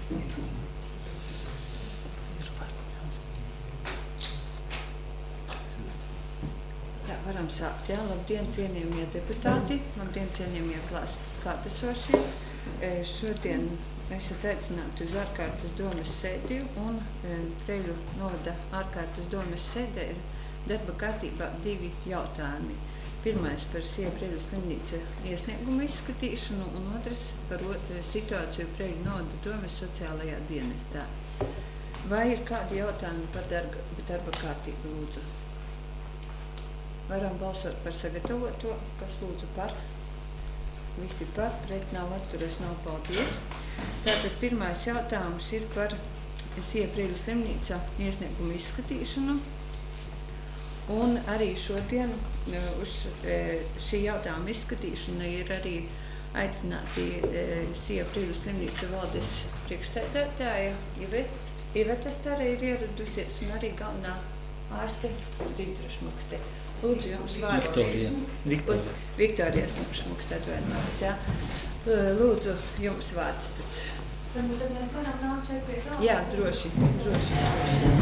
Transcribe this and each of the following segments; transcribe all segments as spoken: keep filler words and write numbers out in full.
Jā, varam sākt, jā. Labdien, cienījamie deputāti, labdien, cienījamie klātesošie. Šodien esat aicināti uz ārkārtas domes sēdi un Preļu novada ārkārtas domes sēdē ir darba kārtībā divi jautājumi. Pirmais par Sija Preļu slimnīca iesniegumu izskatīšanu un otrs par situāciju Preļu novada domes sociālajā dienestā. Vai ir kādi jautājumi par darba, darba kārtību, lūdzu? Varam balsot par sagatavoto, kas lūdzu par. Visi par, pret nav, atturas nav, paldies. Tātad pirmais jautājums ir par Sija Preļu slimnīca iesniegumu izskatīšanu. Un arī šodien uz šī jautājuma izskatīšana ir arī aicināti Sija Preļu slimnīca valdes priekšsēdētāja Iveta Stare ir ieradusies un arī galvenā ārste Zintra Šmukste. Lūdzu, jums vārds. Viktorija. Viktorija. Viktorija Šmukste atvainojas, jā. Lūdzu, jums vārds tad. Tad mēs varam nākt šeit pie galva? Jā, droši, droši, droši.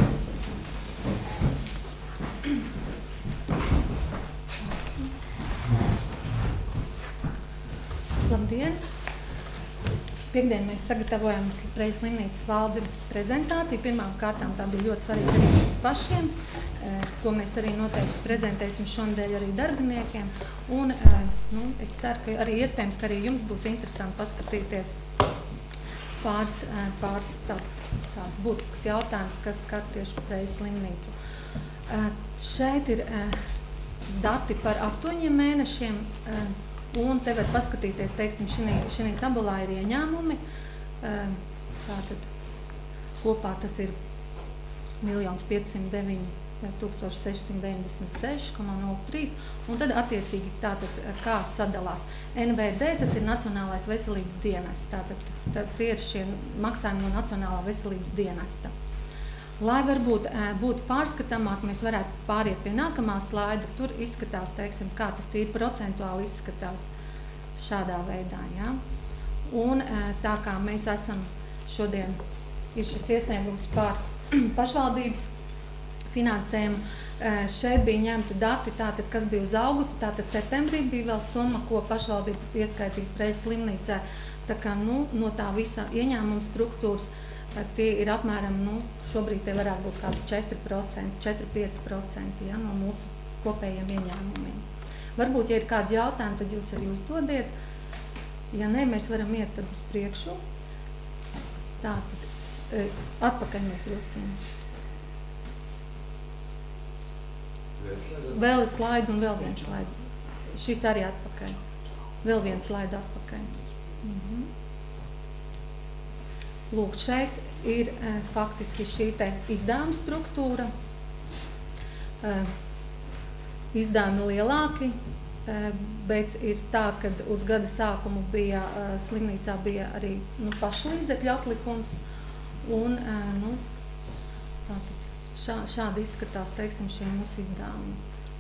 Labdien! Piektdien mēs sagatavojam Preļu slimnīcas valdi prezentāciju. Pirmām kārtām tā bija ļoti svarīga arī mums pašiem, ko mēs arī noteikti prezentēsim šonadēļ arī darbiniekiem. Un nu, es ceru, ka arī iespējams, ka arī jums būs interesanti paskatīties pāris, pāris tā, tās būtiskas jautājumas, kas skar tieši Preļu slimnīcu. Šeit ir dati par astoņiem mēnešiem. Un te var paskatīties, teiksim, šī tabulā ir ieņēmumi. Tātad kopā tas ir miljons piecsimt deviņi tūkstoši sešsimt deviņdesmit seši komats nulle trīs. Un tad attiecīgi tātad kā sadalās. N V D, tas ir Nacionālais veselības dienests. Tātad tad tie ir šie maksājumi no Nacionālā veselības dienesta. Lai varbūt būtu pārskatāmāk, mēs varētu pāriet pie nākamā slaida. Tur izskatās, teiksim, kā tas tīri procentuāli izskatās šādā veidā. Ja? Un tā kā mēs esam šodien, ir šis iesniegums pār pašvaldības finansējumu, šeit bija ņemti dati, tātad, kas bija uz augustu, tātad septembrī bija vēl summa, ko pašvaldība pieskaitīja Preļu slimnīcā. Tā kā nu, no tā visa ieņēmuma struktūras tie ir apmēram, nu, šobrīd tie varētu būt kādi četri procenti, četri līdz pieci procenti ja, no mūsu kopējiem ieņēmumiem. Varbūt, ja ir kādi jautājumi, tad jūs arī uzdodiet. Ja ne, mēs varam iet tad uz priekšu. Tā, tad atpakaļ mēs dosim. Vēl ir slaidu un vēl viens slaidu. Šis arī atpakaļ. Vēl viens slaidu atpakaļ. Mhm. Lūk, šeit ir e, faktiski šī te izdevuma struktūra. E, izdevumi lielāki, e, bet ir tā, ka uz gada sākumu bija, e, slimnīcā bija arī nu, pašlīdzekļu atlikums. Un, e, nu, tātad šā, šādi izskatās, teiksim, šie mūsu izdevumi.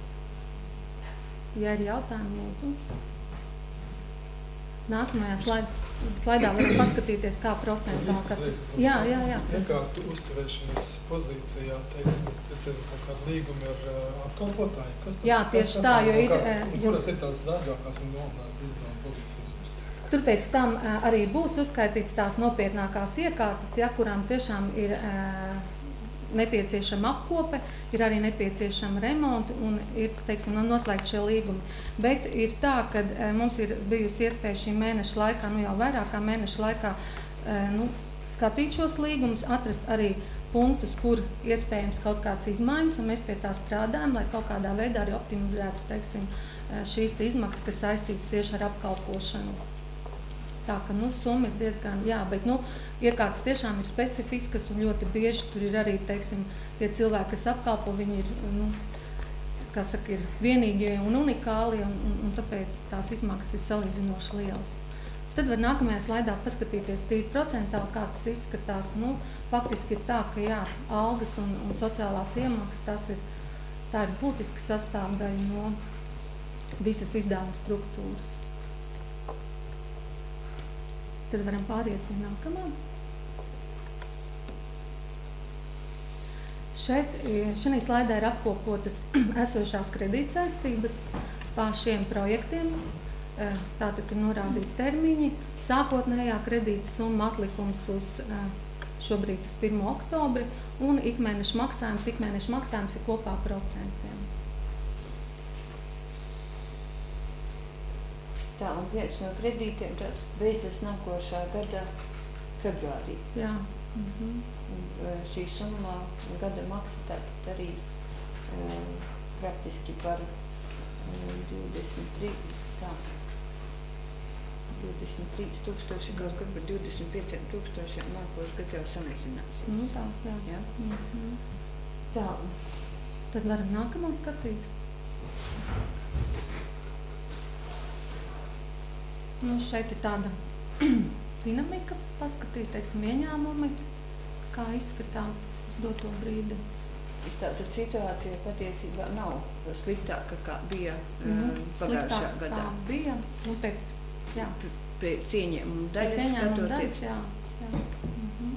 Ja ir jautājumi, lūdzu. Nākamajā slaidā. Slaidā varam paskatīties, kā procentuāli tas ir. Jā, jā, jā. Iekārtu uzturēšanas pozīcijā, teiksim, tas ir kaut kāda līguma ar uh, apkalpotāju. Kas jā, tieši kas, tā, jo ir... Kā, kuras ir tās dārgākās un galvenās izdevuma pozīcijas? Tur pēc tam uh, arī būs uzskaitīts tās nopietnākās iekārtas, ja, kurām tiešām ir uh, nepieciešama apkope, ir arī nepieciešama remonta un ir, teiksim, noslēgt šie līgumi. Bet ir tā, ka e, mums ir bijusi iespēja šī mēneša laikā, nu jau vairāk kā mēneša laikā, e, nu, skatīt šos līgumus, atrast arī punktus, kur iespējams kaut kāds izmaiņas, un mēs pie tā strādājam, lai kaut kādā veidā arī optimizētu, teiksim, šīs te izmaksas, kas saistītas tieši ar apkalpošanu. Tā, ka, nu, summa ir diezgan, jā, bet, nu, iekārtas tiešām ir specifiskas un ļoti bieži tur ir arī, teiksim, tie cilvēki, kas apkalpo, viņi ir, nu, kā saka, ir vienīgie un unikāli, un, un, un tāpēc tās izmaksas ir salīdzinoši lielas. Tad var nākamajā slaidā paskatīties tīri procentāli, kā tas izskatās. Nu, faktiski ir tā, ka, jā, algas un, un sociālās iemaksas, tas ir, tā ir būtiska sastāvdaļa no visas izdevuma struktūras. Tad varam pāriet pie nākamā. Šeit, šajā slaidā ir apkopotas esošās kredītsaistības pār šiem projektiem. Tātad ir norādīti termiņi, sākotnējā kredīta summa atlikums uz šobrīd uz pirmo oktobri un ikmēneša maksājums, ikmēneša maksājums ir kopā procentiem. Tā, un viens no kredītiem tāds beidzas nākošā gada februārī. Jā. Mhm. Un šī summa gada maksa tātad arī e, praktiski par e, divdesmit trīs, tā, divdesmit trīs tūkstoši, kaut kur par divdesmit pieciem tūkstošiem nākošu gadu jau samazināsies. Nu, tā, jā. Ja? Mhm. Tā. Tad varam nākamo skatīt. Nu, šeit ir tāda dinamika paskatīt, teiksim, ieņēmumi, kā izskatās uz doto brīdi. Tātad situācija patiesībā nav sliktāka, kā bija Nu, uh, pagājušā sliktāk gadā. kā bija, nu, pēc, jā, P- Pēc ieņēmuma pēc daļas ieņēmuma skatoties. daļas, jā, jā. Mhm.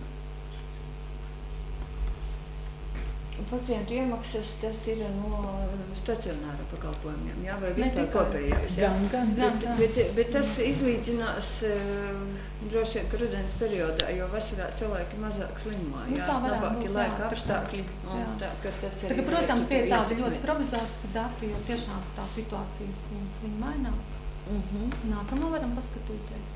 Pacientu iemaksas tas ir no stacionāra pakalpojumiem, jā, vai vispār tikai. kopējās, jā. Gan, gan. Gan, Bet, jā. bet, bet tas izlīdzinās uh, droši vien, ka rudens periodā, jo vasarā cilvēki mazāk slimo, Nu, jā, tā varētu labāki būt, jā, laika tā kā- apstākļi, un jā. tā, ka tas arī Tagad, protams, varētu tie ir tādi ietekmēt. ļoti provizoriski dati, jo tiešām tā situācija viņi, viņi mainās. Mhm. Nākamā varam paskatīties.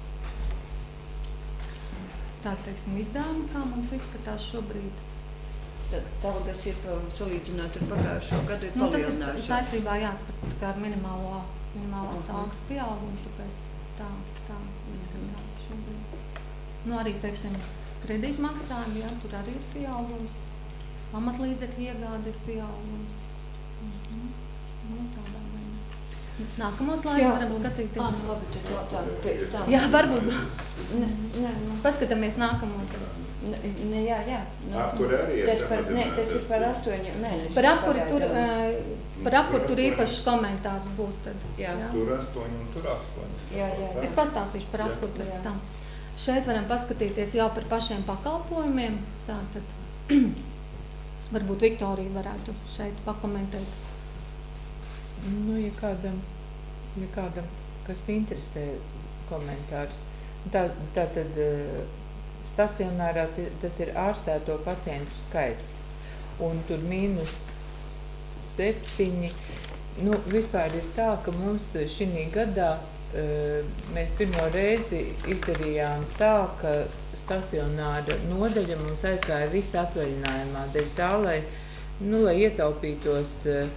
Tā, teiksim, izdevumi, kā mums izskatās šobrīd. Tad algas ir pa- salīdzinot ar pagājušo gadu ir Nu, tas ir sa- palielinājušās. saistībā, jā, tā kā ar minimālo, minimālās Mhm. algas pieaugumu, tāpēc tā, tā izskatās šobrīd. Nu, arī, teiksim, kredītmaksājumi, jā, tur arī ir pieaugums. Pamatlīdzekļu iegāde ir pieaugums. Mhm. Nu, tādā veidā. Nākamo slaidu Jā, varam un- skatīties. Ah, labi, tad jautājumi pēc tam. Jā, varbūt. Ne, ne, nu. Paskatāmies nākamo. tad. Ne, ne, jā, jā. Nu, Apkuri arī ir tas par, ne, samazināts. tas ir par astoņiem mēnešiem. Par apkuri tur, pagaidām. eh, par apkuri tur īpašs komentārs būs tad. Jā. Tur astoņi un tur astoņi. Jā, jā, jā. Es pastāstīšu par Jā. apkuri pēc Jā. tam. Šeit varam paskatīties jau par pašiem pakalpojumiem. Tātad varbūt Viktorija varētu šeit pakomentēt. Nu, ja kādam, ja kādam, kas interesē komentārus, tā, tā tad uh, stacionārā ti- tas ir ārstēto pacientu skaits, un tur mīnus septiņi. Nu, vispār ir tā, ka mums šī gadā uh, mēs pirmo reizi izdarījām tā, ka stacionāra nodaļa mums aizgāja visu atvaļinājumā, dēļ tā, lai, nu, lai ietaupītos uh,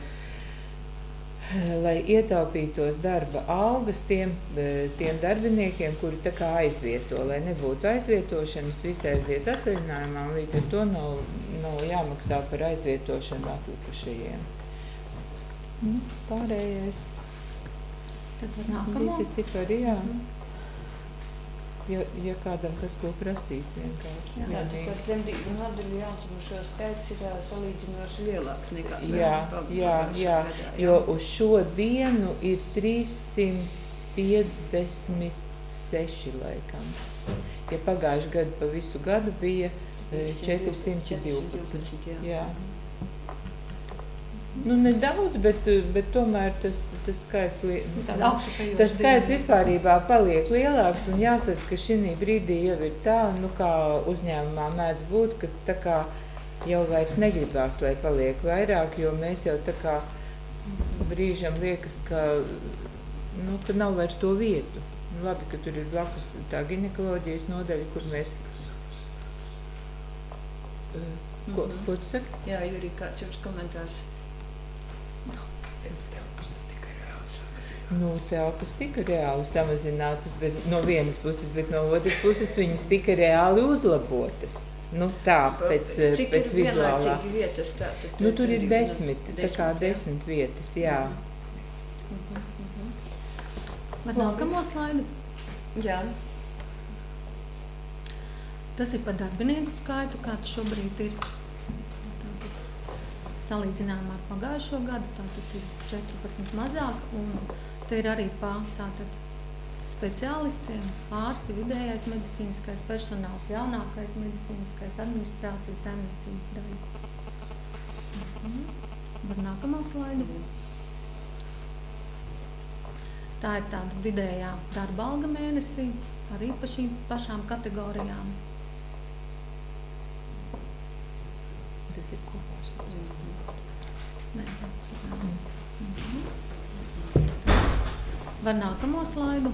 lai ietaupītos darba algas tiem, tiem darbiniekiem, kuri tā kā aizvieto, lai nebūtu aizvietošanas, visi aiziet atvaļinājumā, un līdz ar to nav, nav jāmaksā par aizvietošanu atlikušajiem. Nu, pārējais. Tad var nākamo. Visi cipari, jā. Ja, ja kādam kas ko prasīt vienkārši. Jā. Jā, vienīgi. tad dzemdību nodaļu jaundzimušo skaits ir ā, salīdzinoši lielāks nekā Jā, pag- jā, pagājušā jā, gadā, jo uz šo dienu ir trīssimt piecdesmit seši laikam. Ja pagājuši gadu pa visu gadu bija eh, četrsimt divpadsmit. jā. Jā. Nu, nedaudz, bet, bet tomēr tas, tas skaits, li- Nu, tāda augšupejoša tas skaits dinamika. vispārībā paliek lielāks, un jāsaka, ka šī brīdī jau ir tā, nu, kā uzņēmumā mēdz būt, ka tā kā jau vairs negribās, lai paliek vairāk, jo mēs jau tā kā brīžam liekas, ka, nu, ka nav vairs to vietu. Nu, labi, ka tur ir blakus tā ginekoloģijas nodaļa, kur mēs... Uh, ko, Mhm. ko tu saki? Jā, Jurija, kāds jums komentārs? Nu, telpas tika reāli samazinātas, bet no vienas puses, bet no otras puses viņas tika reāli uzlabotas. Nu, tā, pēc, Cik pēc ir vizuālā. vienlaicīgi vietas tātad? Nu, tur ir dzemdību desmit, nodaļa? tā kā jā? desmit vietas, jā. Mhm, mhm. Var Labi. nākamo slaidu. Jā. Tas ir par darbinieku skaitu, kāds šobrīd ir. Tātad, salīdzinājumā ar pagājušo gadu, tātad ir četrpadsmit mazāk, un te ir arī pa tātad speciālistiem, ārsti, vidējais medicīniskais personāls, jaunākais medicīniskais, administrācijas, saimniecības daļa. Var nākamā slaida. Tā ir tāda vidējā darba alga mēnesī, arī pa šīm pašām kategorijām. Tas ir kopā. Nē, tas ir nav. Mhm. Var nākamo slaidu.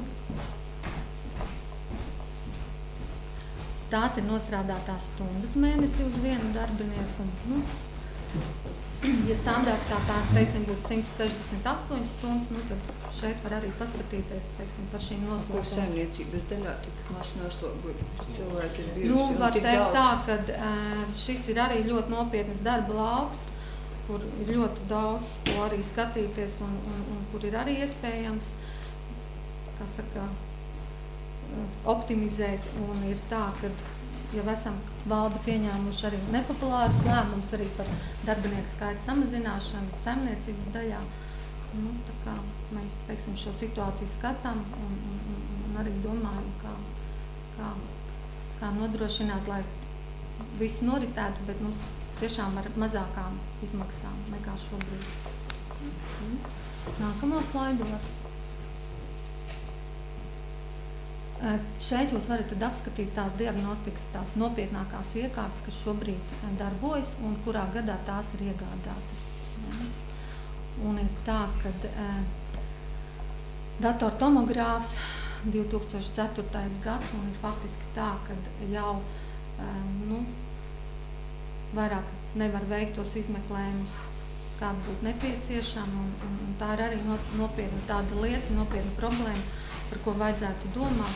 Tās ir nostrādātās stundas mēnesī uz vienu darbinieku. Nu, ja standartā tās, teiksim, būtu simt sešdesmit astoņas stundas, nu, tad šeit var arī paskatīties, teiksim, par šīm Kur noslogām. saimniecības daļā tik maz noslogoju cilvēki ir bijuši. Nu, un var tik teikt daudz. tā, ka uh, šis ir arī ļoti nopietnas darba lauks, kur ir ļoti daudz, ko arī skatīties un, un, un kur ir arī iespējams, kā saka, optimizēt. Un ir tā, ka jau esam valde pieņēmuši arī nepopulārus lēmumus arī par darbinieku skaitu samazināšanu saimniecības daļā. Nu, tā kā mēs, teiksim, šo situāciju skatām un, un, un, un arī domājam, kā, kā, kā nodrošināt, lai viss noritētu, bet nu, tiešām ar mazākām izmaksām nekā šobrīd. Mm. Nākamo slaidu var. Šeit jūs varat tad apskatīt tās diagnostikas, tās nopietnākās iekārtas, kas šobrīd darbojas un kurā gadā tās ir iegādātas. Un ir tā, ka eh, datortomogrāfs divi tūkstoši ceturtais gads un ir faktiski tā, ka jau eh, nu, vairāk nevar veikt tos izmeklējumus, kāda būtu nepieciešama, un, un, un tā ir arī nopietna tāda lieta, nopietna problēma, par ko vajadzētu domāt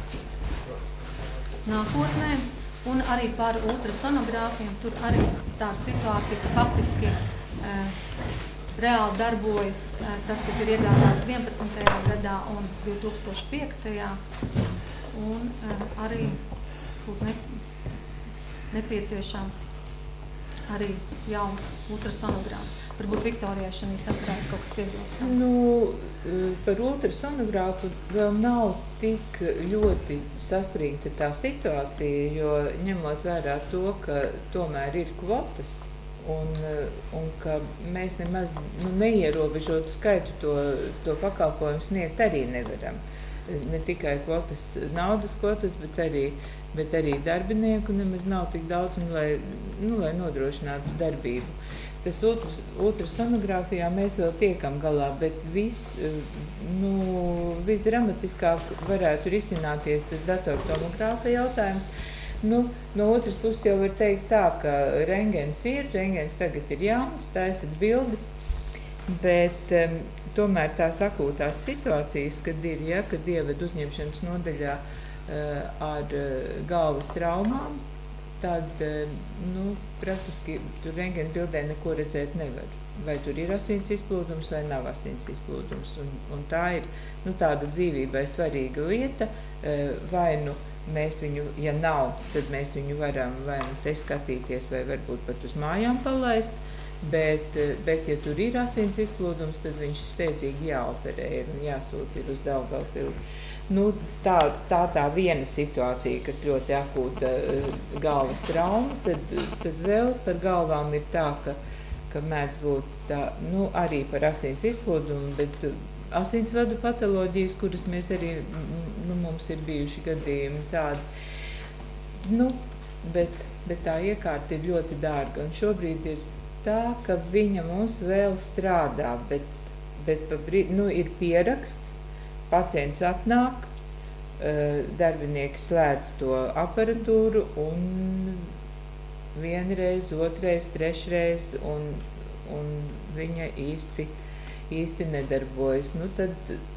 nākotnē, un arī par ultrasonogrāfiem. Tur arī tāda situācija, ka faktiski e, reāli darbojas e, tas, kas ir iegādāts vienpadsmitajā gadā un divi tūkstoši piektajā un e, arī būtu nepieciešams arī jauns ultrasonogrāfs. Varbūt Viktorijai šajā sakarā ir kaut kas piebilstams. Nu, par ultrasonogrāfu vēl nav tik ļoti saspringta tā situācija, jo ņemot vērā to, ka tomēr ir kvotas un, un ka mēs nemaz nu, neierobežotu skaitu to, to pakalpojumu sniegt arī nevaram. Ne tikai kvotas, naudas kvotas, bet arī, bet arī darbinieku nemaz nav tik daudz, un, lai, nu, lai nodrošinātu darbību. Tas ultras, ultrasonogrāfijā mēs vēl tiekam galā, bet viss, nu, visdramatiskāk varētu risināties tas datortomogrāfa jautājums. Nu, no otras puses jau var teikt tā, ka rengens ir, rengens tagad ir jauns, taisat bildes, bet um, tomēr tās akūtās situācijas, kad ir, ja, kad ieved uzņemšanas nodaļā uh, ar uh, galvas traumām, tad nu, praktiski tur rentgena bildē neko redzēt nevar. Vai tur ir asins izplūdums vai nav asins izplūdums. Un, un tā ir nu, tāda dzīvībai svarīga lieta. Vai nu mēs viņu, ja nav, tad mēs viņu varam vai nu te skatīties vai varbūt pat uz mājām palaist. Bet, bet ja tur ir asins izplūdums, tad viņš steidzīgi jāoperē un jāsūt ir uz Daugavpili. Nu, tā, tā tā viena situācija, kas ļoti akūta uh, galvas trauma, tad, tad vēl par galvām ir tā, ka, ka mēdz būt tā, nu, arī par asins izplūdumu, bet uh, asinsvadu patoloģijas, kuras mēs arī, nu, mums ir bijuši gadījumi tādi, nu, bet, bet tā iekārta ir ļoti dārga, un šobrīd ir tā, ka viņa mums vēl strādā, bet, bet pa brīd, nu, ir pieraksts, pacients atnāk, darbinieki slēdz to aparatūru un vienreiz, otrais, trešreiz un, un viņa īsti, īsti nedarbojas. Nu, tad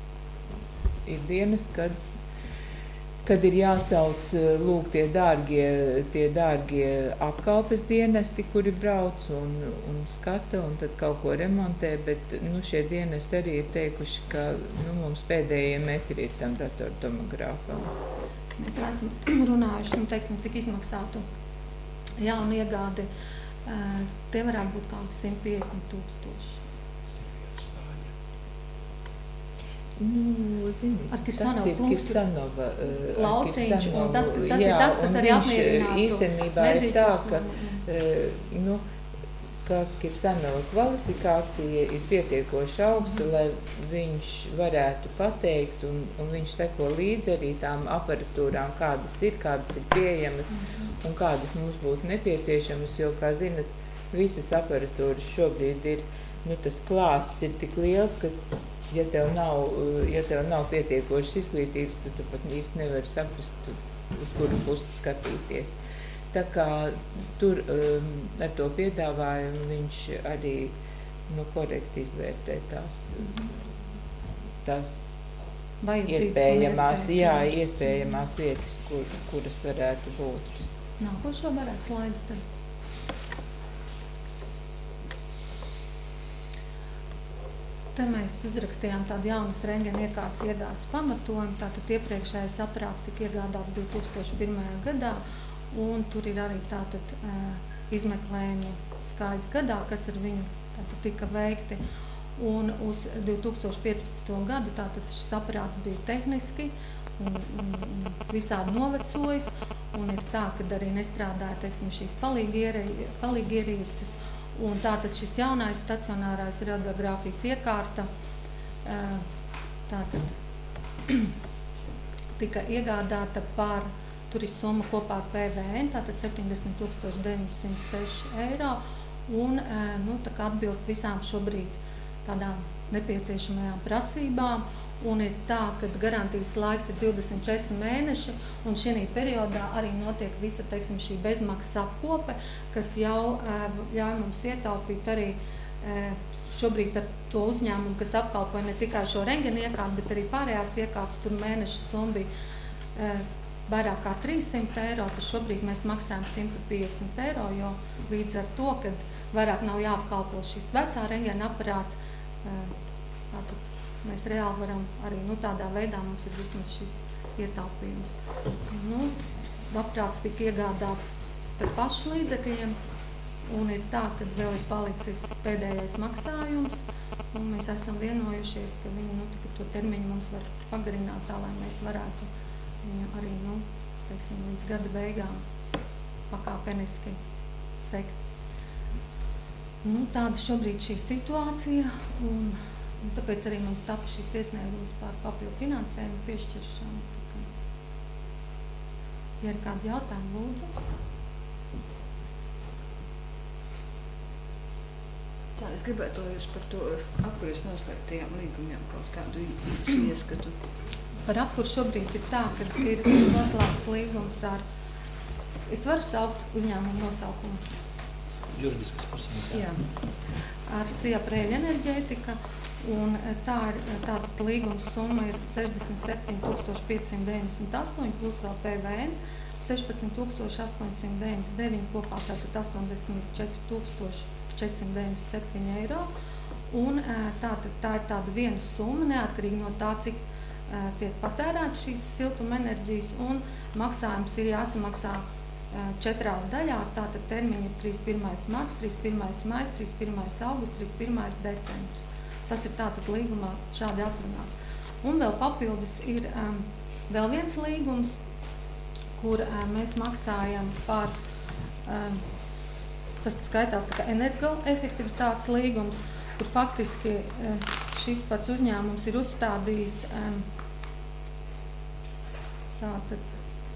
ir dienas, kad, kad ir jāsauc lūk tie dārgie, tie dārgie apkalpes dienesti, kuri brauc un, un skata un tad kaut ko remontē, bet nu, šie dienesti arī ir teikuši, ka nu, mums pēdējie metri ir tam datortomogrāfam. Mēs esam runājuši, nu, teiksim, cik izmaksātu jaunu iegādi. Tie varētu būt kaut simt piecdesmit tūkstoši. Nu, zini, ar tas ir Kirsanova uh, lauciņš, un tas, tas jā, ir tas, kas arī apmierinātu īstenībā ir tā, ka, uh, nu, ka Kirsanova kvalifikācija ir pietiekoši augsta, lai viņš varētu pateikt, un, un viņš seko līdzi arī tām aparatūrām, kādas ir, kādas ir pieejamas un kādas mums būtu nepieciešamas, jo, kā zinat, visas aparatūras šobrīd ir, nu, tas klāsts ir tik liels, ka, ja tev nav, ja tev nav pietiekošas izglītības, tad tu pat īsti nevari saprast, uz kuru pusi skatīties. Tā kā tur um, ar to piedāvājumu viņš arī, nu, korekti izvērtē tās, tās iespējamās, jā, iespējamās vietas, kur, kuras varētu būt. Nākošo varētu slaidu tad. Te mēs uzrakstījām tādu jaunas rentgena iekārtas iegādes pamatojumu. Tātad iepriekšējais aparāts tika iegādāts divi tūkstoši pirmajā gadā, un tur ir arī tātad uh, izmeklējumi skaidrs gadā, kas ar viņu tātad tika veikti. Un uz divi tūkstoši piecpadsmito gadu tātad šis aparāts bija tehniski un, un, un visādi novecojis, un ir tā, ka arī nestrādāja, teiksim, šīs palīgierīces. Un tātad šis jaunais stacionārais radiogrāfijas iekārta tātad tika iegādāta par, tur ir summa kopā ar P V N, tātad septiņdesmit tūkstoši deviņi simti seši eiro, un nu, tā kā atbilst visām šobrīd tādām nepieciešamajām prasībām. Un ir tā, ka garantijas laiks ir divdesmit četri mēneši, un šī periodā arī notiek visa, teiksim, šī bezmaksas apkope, kas jau ļauj mums ietaupīt arī šobrīd ar to uzņēmumu, kas apkalpoja ne tikai šo rentgena iekārtu, bet arī pārējās iekārtas, tur mēneša summa bija vairāk kā trīssimti eiro, tad šobrīd mēs maksājam simt piecdesmit eiro, jo līdz ar to, kad vairāk nav jāapkalpo šīs vecā rentgena aparāts, tātad mēs reāli varam arī, nu, tādā veidā mums ir vismaz šis ietaupījums. Nu, aparāts tika iegādāts par pašu līdzekļiem, un ir tā, ka vēl ir palicis pēdējais maksājums, un mēs esam vienojušies, ka viņi, nu, to termiņu mums var pagarināt tā, lai mēs varētu viņu arī, nu, teiksim, līdz gada beigām pakāpeniski sekt. Nu, tāda šobrīd šī situācija, un Un tāpēc arī mums tapa šis iesniegums par papildu finansējumu piešķiršanu. Kā, ja ir kādi jautājumi, lūdzu. Tā, es gribētu, lai jūs par to apkuras noslēgtajām līgumiem kaut kādu īsu ieskatu. Par apkuru šobrīd ir tā, ka ir noslēgts līgums ar, es varu saukt uzņēmumu nosaukumu. Juridiskas personas, jā. Jā. Ar Sija Prēļa enerģētika. Un tā ir, tātad līguma summa ir sešdesmit septiņi tūkstoši pieci simti deviņdesmit astoņi plus vēl P V N, sešpadsmit tūkstoši astoņi simti deviņdesmit deviņi, kopā tātad astoņdesmit četri tūkstoši četri simti deviņdesmit septiņi eiro. Un tātad tā ir tāda viena summa, neatkarīgi no tā, cik uh, tiek patērēts šīs siltuma enerģijas, un maksājums ir jāsamaksā uh, četrās daļās, tātad termiņi ir trīsdesmit pirmais marts, trīsdesmit pirmais maijs, trīsdesmit pirmais augusts, trīsdesmit pirmais decembris. Tas ir tātad līgumā šādi atrunāts. Un vēl papildus ir um, vēl viens līgums, kur um, mēs maksājam par, um, tas skaitās tā kā energoefektivitātes līgums, kur faktiski um, šis pats uzņēmums ir uzstādījis um, tātad,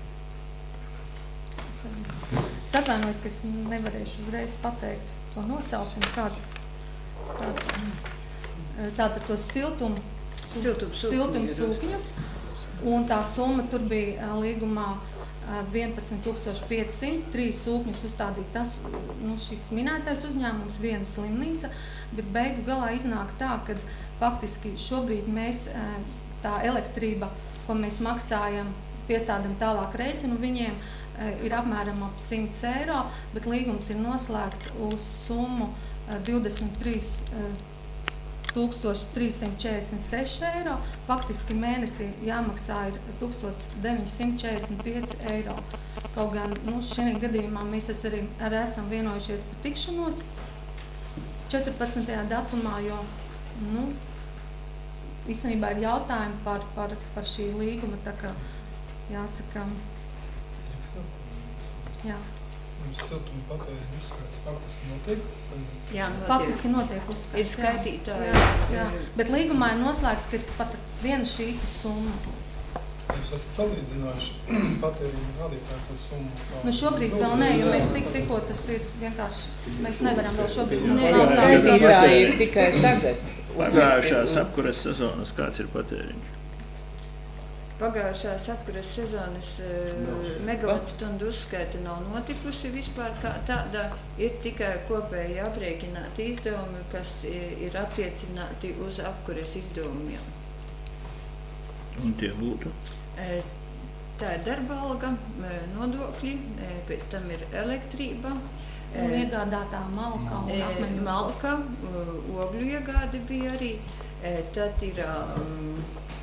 es, es atvainojos, ka es nevarēšu uzreiz pateikt to nosaukumu, kā tas, kā tas tātad tos siltumu siltumsūkņus, un tā summa tur bija līgumā vienpadsmit tūkstoši pieci simti, trīs sūkņus uzstādīt tas, nu, šis minētais uzņēmums, viena slimnīca, bet beigu galā iznāk tā, ka faktiski šobrīd mēs tā elektrība, ko mēs maksājam, piestādam tālāk rēķinu viņiem, ir apmēram ap simts eiro, bet līgums ir noslēgts uz summu divdesmit trīs tūkstoši trīs simti četrdesmit seši eiro, faktiski mēnesī jāmaksā ir tūkstoš deviņi simti četrdesmit pieci eiro. Kaut gan, nu, šī gadījumā mēs arī, arī esam vienojušies par tikšanos četrpadsmitajā datumā, jo, nu, īstenībā ir jautājumi par, par, par šī līguma, tā kā jāsaka, jā. Mums siltuma patēriņu uzskaita faktiski notiek slimnīca. Jā, notiek. Faktiski notiek uzskats. Ir skaitītāji. Jā, jā. Bet līgumā ir noslēgts, ka pat viena šī summa. Jūs esat salīdzinājuši patēriņu rādītājs ar summu? kā- Nu šobrīd vēl nē, jo mēs tik tikko tas ir vienkārši, mēs nevaram vēl šobrīd. Nē, nav jā, tā- Skaitītāji ir tikai tagad. Pagājušās apkuras sezonas kāds ir patēriņš? Pagājušās apkuras sezonas uh, megavatstundu uzskaita nav notikusi vispār kā tāda. Ir tikai kopēji aprēķināti izdevumi, kas i- ir attiecināti uz apkuras izdevumiem. Un tie būtu? E, Tā ir darba alga, e, nodokļi, e, pēc tam ir elektrība, Un iegādātā malka un e, apmeņu. malka, e, ogļu iegāde bija arī. E, Tad ir um,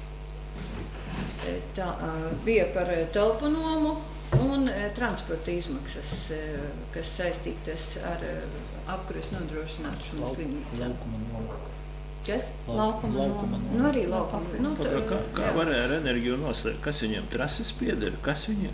e, tā, uh, bija par e, telpu nomu un e, transporta izmaksas, e, kas saistītas ar e, apkuras nodrošināšanu slimnīcā. Laukuma nolūka. Kas? Laukuma Laukuma nolūka. Nu, arī laukuma. Nu, tā- Kā, kā jā. varēja ar enerģiju noslēgt? Kas viņiem trases pieder? Kas viņiem?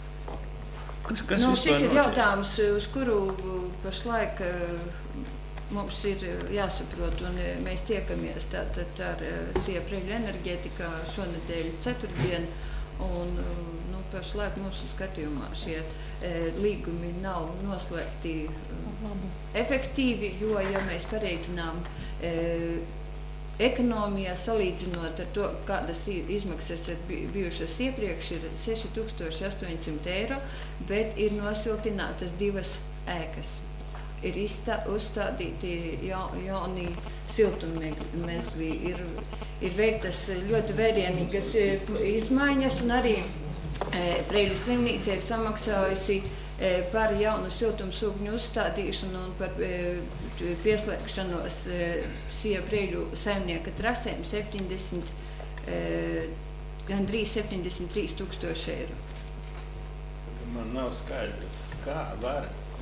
Kas, kas Nu, vispār šis ir notiek? jautājums, uz kuru pašlaik eh, mums ir jāsaprot, un eh, mēs tiekamies tātad ar eh, Siepreļu enerģētikā šonedēļ ceturtdien, un eh, nu, pašlaik mūsu skatījumā šie eh, līgumi nav noslēgti eh, Labi. efektīvi, jo, ja mēs pareiķinām e, ekonomijā salīdzinot ar to, kādas i- izmaksas ir bi- bijušas iepriekš, ir seši tūkstoši astoņsimt eiro, bet ir nosiltinātas divas ēkas. Ir izstā, uzstādīti ja, jauni siltummezgli, ir, ir veiktas ļoti vērienīgas e, izmaiņas, un arī e, Preļu slimnīca ir samaksājusi e, par jaunu siltumsūkņu uzstādīšanu un par e, pieslēgšanos e, Siepreļu saimnieka trasēm septiņdesmit, e, gandrīz septiņdesmit trīs tūkstoši eiro. Man nav skaidrs, kā var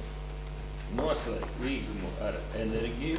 noslēgt līgumu ar enerģiju,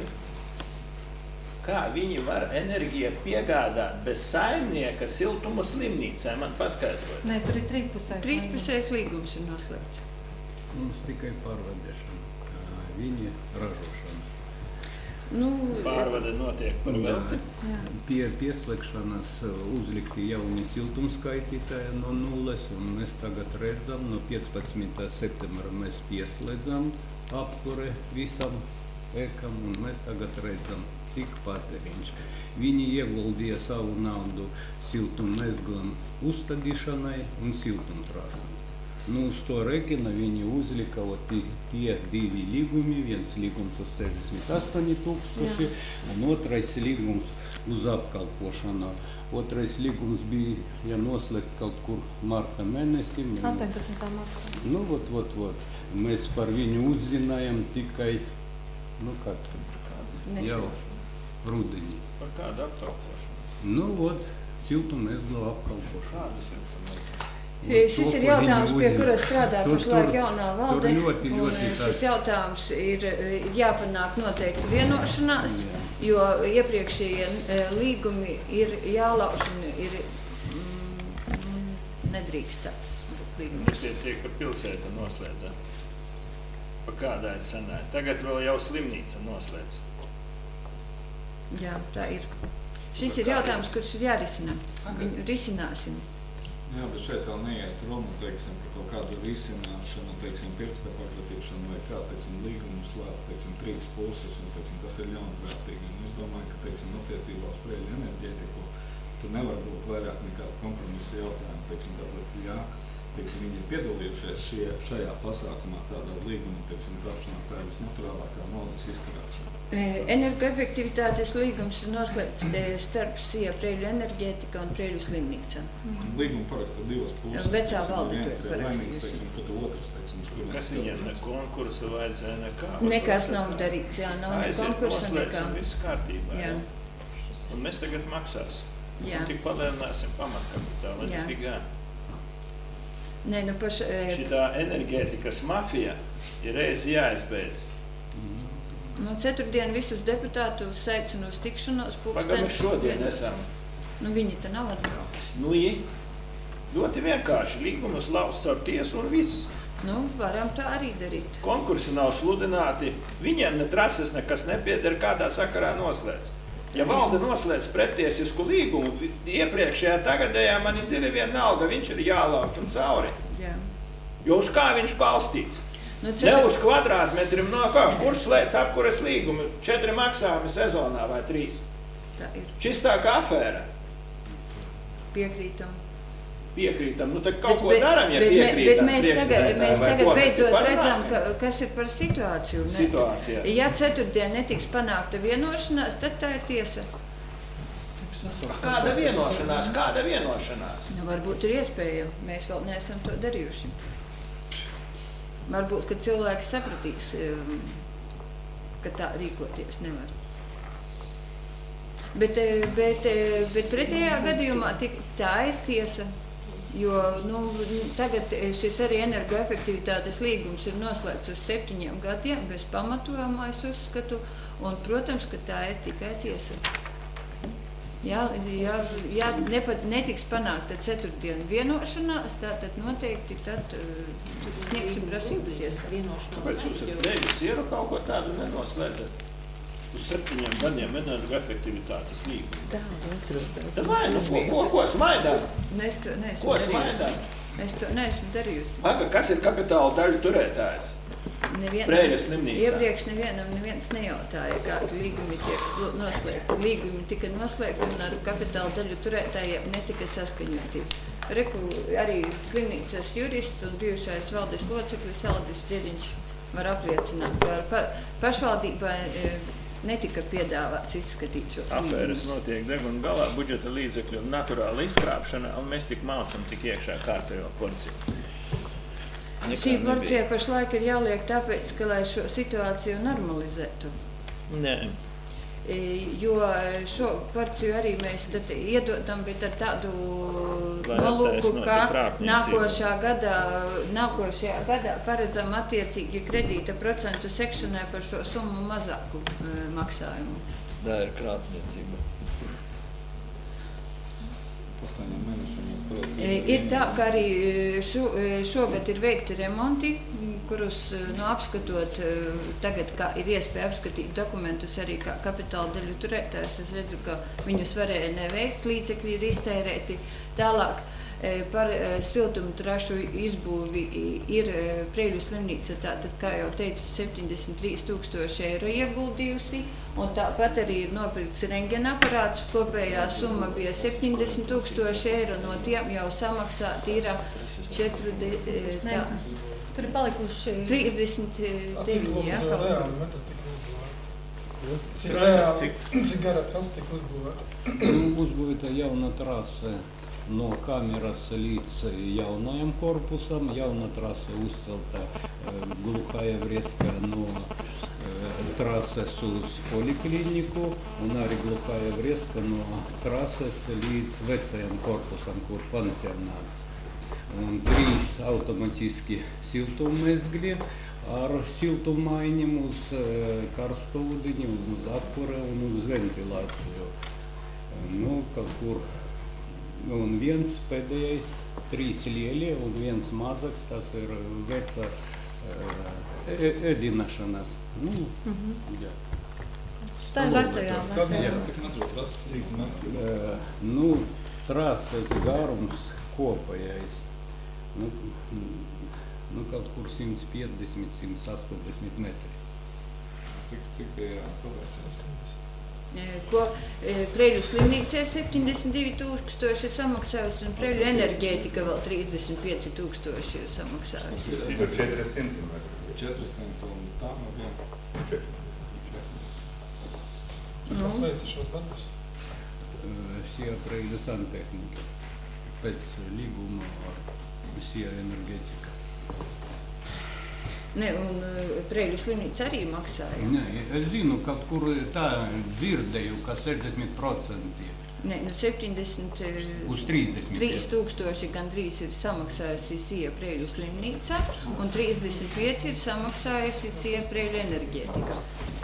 kā viņi var enerģiju piegādāt bez saimnieka siltumu slimnīcā. Man paskaidroja. Nē, tur ir trīspusējs. Trīspusējs līgums ir noslēgts. Mums tikai pārvadēšana, ā, viņi ražošana. Nu, Pārvade notiek par velti. Jā. Pie pieslēgšanas ā, uzlikti jauni siltumskaitītāji no nulles, un mēs tagad redzam, no piecpadsmitā septembra mēs pieslēdzam apkure visam ēkam, un mēs tagad redzam, cik patēriņš. Viņi ieguldīja savu naudu siltummezglam uzstādīšanai un siltumtrasam. Nu, uz to rekina viņi uzlika ot, tie divi līgumi, viens līgums uz sešdesmit astoņi tūkstoši un otrais līgums uz apkalpošanu. Otrais līgums bija, ja noslēgt kaut kur marta mēnesī. astoņpadsmitā martā. Nu, vot, vot, vot. Mēs par viņu uzzinājām tikai, nu, kā nesen. jau rudenī. Par kādu apkalpošanu? Nu, vot, siltumezgla apkalpošana. Kādu siltumu? Šis ir jautājums, pie kura strādā Tur- pašlaik tur- jaunā valde. tur ļoti, un ļoti šis tāds- jautājums ir ir jāpanāk noteikti vienošanās, jo iepriekšējie eh, līgumi ir jālauž un ir mm, nedrīkst tāds būt līgums. Pietiek, ka pilsēta noslēdza. Pa kādā ir sanāca. Tagad vēl jau slimnīca noslēdz. Jā, tā ir. Šis ir jautājums, kurš ir jārisina. Viņu risināsim. Jā, bet šeit vēl neiet runa, teiksim, par kaut kādu risināšanu, teiksim, pirksta pakratīšanu vai kā, teiksim, līgumu slēdz, teiksim, trīs puses, un, teiksim, tas ir ļaunprātīgi. Un es domāju, ka, teiksim, attiecībā uz Preļu enerģētiku, tu nevar būt vairāk nekādu kompromisu jautājumu, teiksim, tātad, jā, teiksim, viņi ir piedalījušies šie, šajā pasākumā tādā līguma, teiksim, tapšanā, tā ir visnaturālākā naudas izkrāšana. E, Energoefektivitātes līgums ir noslēgts e, starp Sija Preļu enerģētika un Preļu slimnīca. Līgumu paraksta divas puses. Vecā teiksim, valde viens to ir ir laimīgs, parakstījusi. teiksim, ka tu otrs, teiksim, uz kurien Kas viņiem ne konkursu vajadzēja nekā? Nekas nav darīts, jā, nav ne Aiziet konkursa, noslēgts nekā. un viss kārtībā. Jā. Jā. Un mēs tagad maksāsim. Jā. Un tik palielināsim pamatkapitālu. Jā. Figā. Nē, nu paš, e, Šitā enerģētikas mafija ir reizi jāizbeidz. nu, ceturtdien visus deputātus aicinu uz tikšanos Pagaidām šodien vienos. esam. Nu, viņi te nav atbraukuši. Nu, i, ļoti vienkārši līgumus lauzt caur tiesu un viss. Nu, varam tā arī darīt. Konkursi nav sludināti, viņiem ne trases nekas nepieder, kādā sakarā noslēdz. Ja valde noslēdz pretiesisku līgumu, iepriekšējā tagadējā man ir dziļi vienalga, viņš ir jālauž un cauri. Jā. Jo uz kā viņš balstīts? Nu, Ne uz kvadrātmetrim no kā, kurš slēdz apkures līgumu, četri maksājumi sezonā vai trīs. Tā ir. Čistāka afēra. Piekrītam. Piekrītam, nu tad kaut Bet- ko bet- daram, ja bet me- piekrītam. Bet mēs tagad, priekšsēdētāji, mēs vai tagad ko, mēs beidzot te redzam, parunāsim? ka, kas ir par situāciju. Ne? Situācijā. Ja ceturtdien netiks panākta vienošanās, tad tā ir tiesa. Kāda vienošanās, kāda vienošanās? Nu, varbūt ir iespējama. Mēs vēl neesam to darījuši. Varbūt, ka cilvēks sapratīs, um, ka tā rīkoties nevar. Bet, eh, bet, eh, bet pretējā gadījumā tik, tā ir tiesa. Jo nu, tagad šis arī energoefektivitātes līgums ir noslēgts uz septiņiem gadiem bez pamatojuma, es uzskatu. Un, protams, ka tā ir tikai tiesa. Ja, ja, ja nepat, netiks panākta ceturtdienu vienošanās, tā, tad noteikti tad, uh, sniegsim prasību tiesā. Kāpēc jūs ar Beigu sieru kaut ko tādu nenoslēdzat? Uz septiņiem gadiem energoefektivitātes līgumu. Tā atrodas. Da vai, nu, ko, ko, ko smaidām? Es to neesmu Ko darījusi. smaidām? Es to neesmu darījusi. Paga, kas ir kapitāla daļu turētājs? Nevienam- Breiļas slimnīcā. Iepriekš nevienam neviens nejautāja, kādi līgumi tiek noslēgti. Līgumi tika noslēgti un ar kapitāla daļu turētājiem netika saskaņoti. Reku arī slimnīcas jurists un bijušais valdes loceklis Aldis Džeriņš var apliecināt, ka ar pa, pašvaldībai e, netika piedāvāts izskatīt šo Afēras notiek deguna galā, budžeta līdzekļu naturāla izkrāpšana, un mēs tik mācam tik iekšā kārtējo porciju. Nekā Šī nebija. porcija pašlaik ir jāliek tāpēc, ka lai šo situāciju normalizētu. Nē, E, Jo šo porciju arī mēs tad iedodam, bet ar tādu Lai nolūku, attaisnotu ka krāpniecību. nākošā gadā, nākošajā gadā paredzam attiecīgi kredīta procentu sekšanai par šo summu mazāku e, maksājumu. tā ir krāpniecība. Astoņiem mēnešiem mēs parasti- E, Ir tā, ka arī e, šo, e, šogad ir veikti remonti, kurus e, nu, apskatot, e, tagad, kā ir iespēja apskatīt dokumentus arī kā kapitāla daļu turētājs, es redzu, ka viņus varēja neveikt, līdzekļi ir iztērēti tālāk. e, Par e, siltumtrašu izbūvi i- ir e, Preiļu slimnīca, tātad, kā jau teicu, septiņdesmit trīs tūkstoši eiro ieguldījusi, un tāpat arī ir nopirkts rentgena aparāts, kopējā summa bija septiņdesmit tūkstoši eiro, no tiem jau samaksāti ir četrdesmit, Nē, tur ir palikuši trīsdesmit A, cik deviņi, lūdzu jā, kaut kā. reāli metodi tika uzbūvēta? Cik Trases reāli, cik? cik gara trasa tika uzbūvēta? Uzbūvēta jauna trasa no kameras līdz jaunajam korpusam. Jauna trasa uzcelta eh, Gluhāja Vrieska no eh, trases uz polikliniku un arī Gluhāja Vrieska no trases līdz vecajam korpusam, kur pansionāts. Un trīs automatiski siltummezgļi ar siltumaiņiem uz eh, karstu ūdeni, uz apkure un uz ventilāciju. Nu, kaut kur. Un viens pēdējais, trīs lielie un viens mazāks, tas ir veca eh, ēdināšanas. Nu, jā. tā ir vecajā. Tas vecajā. ir- Cik metru trases, cik metru? Eh, Nu, trases garums kopējais. Nu, nu, kaut kur simt piecdesmit, simt astoņdesmit metri. Cik, cik bija pavērts? E, Ko e, Preiļu slimnīca ir septiņdesmit divi tūkstoši samaksājusi, un Preiļu enerģētika vēl trīsdesmit pieci tūkstoši ir samaksājusi. Tur četri centimetri. četrdesmit un tā no viena. Kas veica šos darbus? Eh, Šie Preiļu santehnika pēc līguma ar šie enerģētika. Ne, un e, Preiļu slimnīca arī maksāja. Nē, es zinu, kaut kur tā dzirdēju, ka sešdesmit procenti Ne, nu septiņdesmit uz trīsdesmit. trīs tūkstoši gandrīz ir samaksājusi Sija Preiļu slimnīca, un trīsdesmit pieci ir samaksājusi Sija Preiļu enerģētika.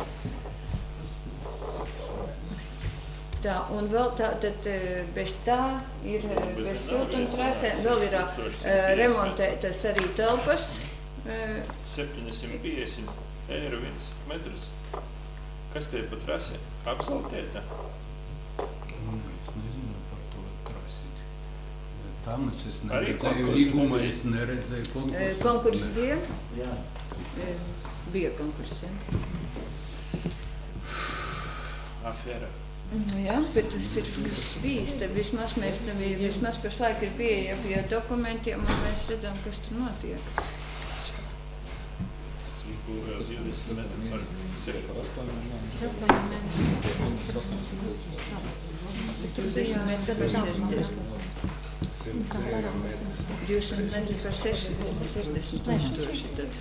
Tā, un vēl tā, tad e, bez tā ir e, bez siltumtrasēm, vēl ir e, remontētas arī telpas E, septiņsimt piecdesmit eiro viens metrs. Kas tie pa trasi? Apsaltēta? Nu, es nezinu par to krasi. Tamas es Arī neredzēju, konkursi līguma nebija? es neredzēju, e, konkursu. konkurss ne. bija? Jā. E, bija konkurss, jā. Afēra. Nu jā, bet tas ir viss bijis. Tad vismaz mēs tam ir, vismaz pašlaik ir pieeja pie dokumentiem, un mēs redzam, kas tur notiek. Tas ir būvēl divdesmit metri par sešu. Par astoņiem mēnešiem. astoņi mēneši. divdesmit metri par sešdesmit. Simts metrs. divsimt metri par sešdesmit tūkstoši. Tad.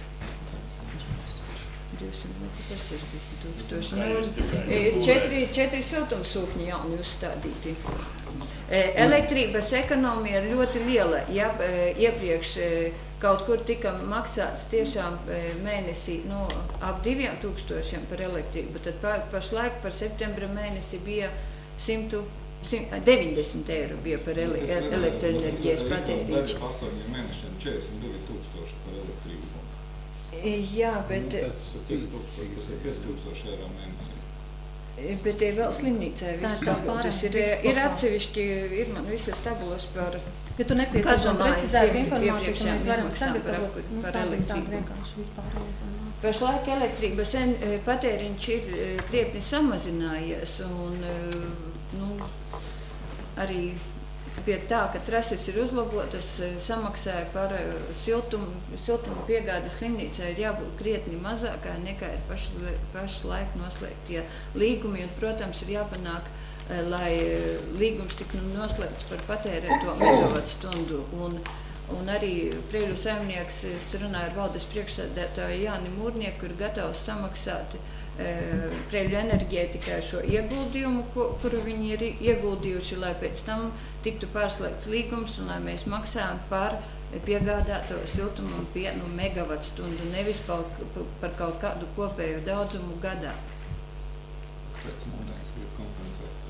divsimt metri par sešdesmit tūkstoši. Nu, ir četri, četri siltumsūkņi jauni uzstādīti. E, Elektrības ekonomija ir ļoti liela. Ja e, iepriekš e, kaut kur tika maksāts tiešām e, mēnesī nu, ap diviem tūkstošiem par elektrību, tad pa, pašlaik par septembra mēnesi bija simt deviņdesmit eiro bija par ele, elektroenerģijas patēriņu. Par astoņiem mēnešiem četrdesmit divi tūkstoši par elektrību. E, Jā, bet, Tas Tas ir pieci tūkstoši eiro mēnesī. e, bet tie vēl slimnīcai Tā viss ir kā pārējais. Tas ir, pārējais, ir kopā. atsevišķi, ir man visas tabulas par Ja tu nepieciešam Padomājies, precizētu ir informāciju, ko iepriekšējām mēs varam izmaksām par sagatavot, apkuri- nu, par tā bija tāda elektrību. vienkārši vispārēja informācija. Pašlaik elektrības en- e, patēriņš ir e, krietni samazinājies, un e, nu, arī pie tā, ka trases ir uzlabotas, e, samaksāja par e, siltumu, siltumu piegādes slimnīcai ir jābūt krietni mazākai nekā ir pašla- pašlaik noslēgtie līgumi, un, protams, ir jāpanāk, e, lai e, līgums tik nu noslēgts par patērēto megavatstundu. Un, Un arī Preļu saimnieks, es runāju ar valdes priekšsēdētāju Jāni Mūrnieku, ir gatavs samaksāt e, Preļu enerģētikai šo ieguldījumu, ko, kuru viņi ir ieguldījuši, lai pēc tam tiktu pārslēgts līgums un lai mēs maksājam par piegādāto siltumu un pienu megavatstundu, nevis par, par kaut kādu kopēju daudzumu gadā. Kāpēc mūdens grib kompensēt?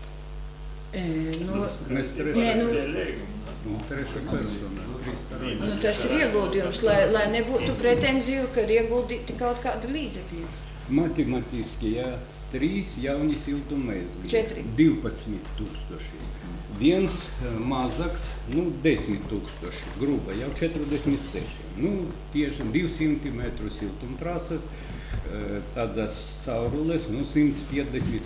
E, nu, Mēs Nē, trešā, nu- tie līgumi. nu, trešā persona. trīs karali. nu, tas ir ieguldījums, lai, lai nebūtu pretenziju, ka ir ieguldīti kaut kādi līdzekļi. Matemātiski, jā, trīs jauni siltumēzgi. Četri. divpadsmit tūkstoši. Viens eh, mazāks, nu, desmit tūkstoši. Gruba jau četrdesmit seši. Nu, tieši divsimt metru siltumtrases, eh, tādas caurules, nu, simt piecdesmit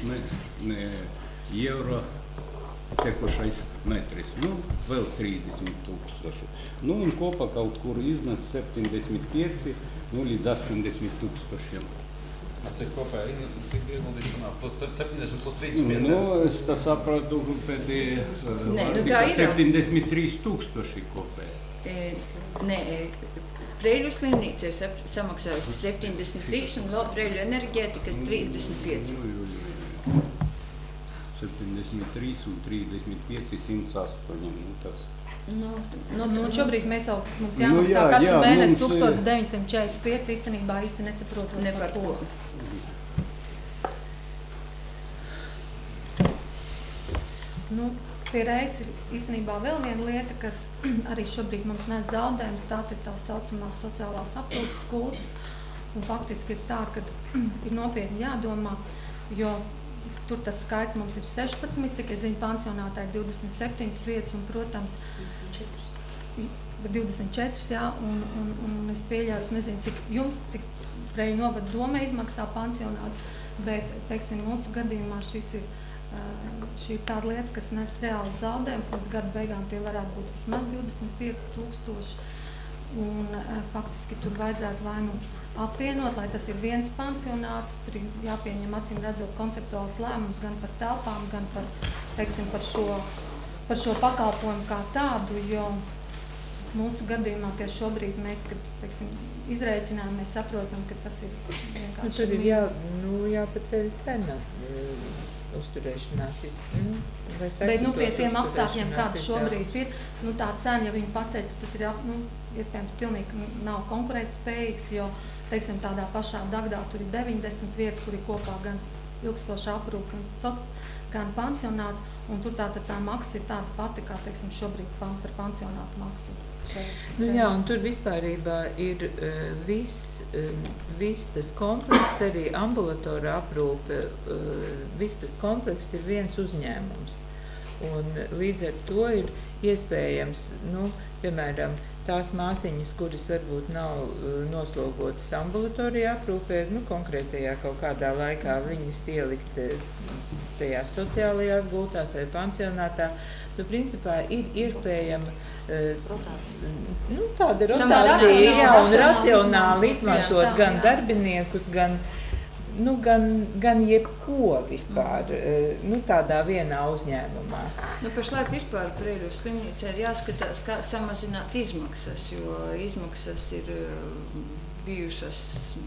eiro tekušais metris. Nu, vēl trīsdesmit tūkstoši. Nu, un kopā kaut kur iznāc septiņdesmit pieci, nu, līdz astoņdesmit tūkstošiem. Cik kopā ir cik ieguldīšanā? Plus septiņdesmit plus Nu, trīsdesmit. es tā sapratu, pēdējie Nē, nu tā ir. septiņdesmit trīs tūkstoši kopē. E, Nē, Preļu slimnīca ir sap- samaksājusi septiņdesmit trīs un vēl Preļu enerģētikas trīsdesmit pieci. Nu, jū, jū, jū. septiņdesmit trīs un trīsdesmit pieci, simt astoņi. Nu, tas. Nu, Nu, nu, šobrīd mēs jau, mums Nu, jāmaksā jā, katru jā, mēnesi mums, tūkstoš deviņsimt četrdesmit pieci, īstenībā īsti nesaprotot ne par ko. Nu, pie reizes ir īstenībā vēl viena lieta, kas arī šobrīd mums nes zaudējumus, tās ir tās saucamās sociālās aprūpes kultas. Un faktiski ir tā, ka ir nopietni jādomā, jo tur tas skaits mums ir sešpadsmit, cik es zinu, pansionātā ir divdesmit septiņas vietas, un, protams, divdesmit četras, jā, un, un, un es pieļauju, es nezinu, cik jums, cik Preļu novada doma izmaksā pansionātu, bet, teiksim, mūsu gadījumā šis ir, šī ir tāda lieta, kas nes reāls zaudējums, līdz gada beigām tie varētu būt vismaz divdesmit pieci tūkstoši, un faktiski tur vajadzētu vai nu apvienot, lai tas ir viens pansionāts, tur ir jāpieņem acīm redzot konceptuāls lēmums gan par telpām, gan par, teiksim, par šo, par šo pakalpojumu kā tādu, jo mūsu gadījumā tieši šobrīd mēs, kad, teiksim, izrēķinām, mēs saprotam, ka tas ir Nu, vienkārši tad ir jā, mīnus. nu, jāpaceļ cena mm, uzturēšanās. Mm, vai Bet nu, pie sekundās tiem apstākļiem, uzturēšanās kāds ir šobrīd ir, nu, tā cena, ja viņi paceļ, tad tas ir, ap- nu, iespējams, pilnīgi nav konkurētspējīgs, jo, teiksim, tādā pašā Dagdā tur ir deviņdesmit vietas, kur ir kopā gan ilgstoša aprūpe, gan, soc, gan pansionāts, un tur tātad tā maksa ir tāda pati, kā, teiksim, šobrīd pan, par pansionātu maksu. Nu, jā, un tur vispārībā ir uh, viss, uh, viss tas komplekss, arī ambulatora aprūpe, uh, viss tas komplekss ir viens uzņēmums. Un līdz ar to ir iespējams, nu, piemēram, tās māsiņas, kuras varbūt nav uh, noslogotas ambulatorijā aprūpē, nu, konkrētajā kaut kādā laikā viņas ielikt uh, tajās sociālajās gultās vai pansionātā, nu, principā ir iespējama uh, nu, tāda rotācija, jā, un racionāli izmantot gan darbiniekus, gan Nu, gan, gan jebko vispār, mm. nu, tādā vienā uzņēmumā. Nu, pašlaik vispār Preiļu slimnīcā ir jāskatās, kā samazināt izmaksas, jo izmaksas ir bijušas,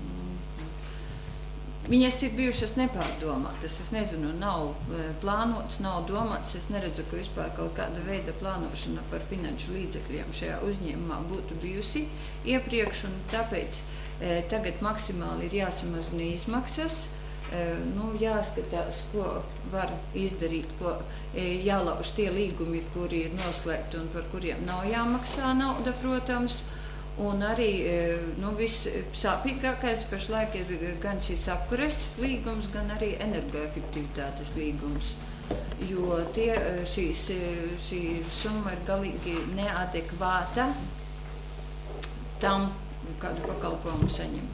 viņas ir bijušas nepārdomātas. Es nezinu, nav plānots, nav domāts, es neredzu, ka vispār kaut kāda veida plānošana par finanšu līdzekļiem šajā uzņēmumā būtu bijusi iepriekš, un tāpēc tagad maksimāli ir jāsamazina izmaksas, nu, jāskatās, ko var izdarīt, ko jālauž tie līgumi, kuri ir noslēgti un par kuriem nav jāmaksā nauda, protams. Un arī nu, viss sāpīgākais pašlaik ir gan šīs apkures līgums, gan arī energoefektivitātes līgums. Jo tie, šīs, šī summa ir galīgi neadekvāta tam, kādu pakalpojumu saņem.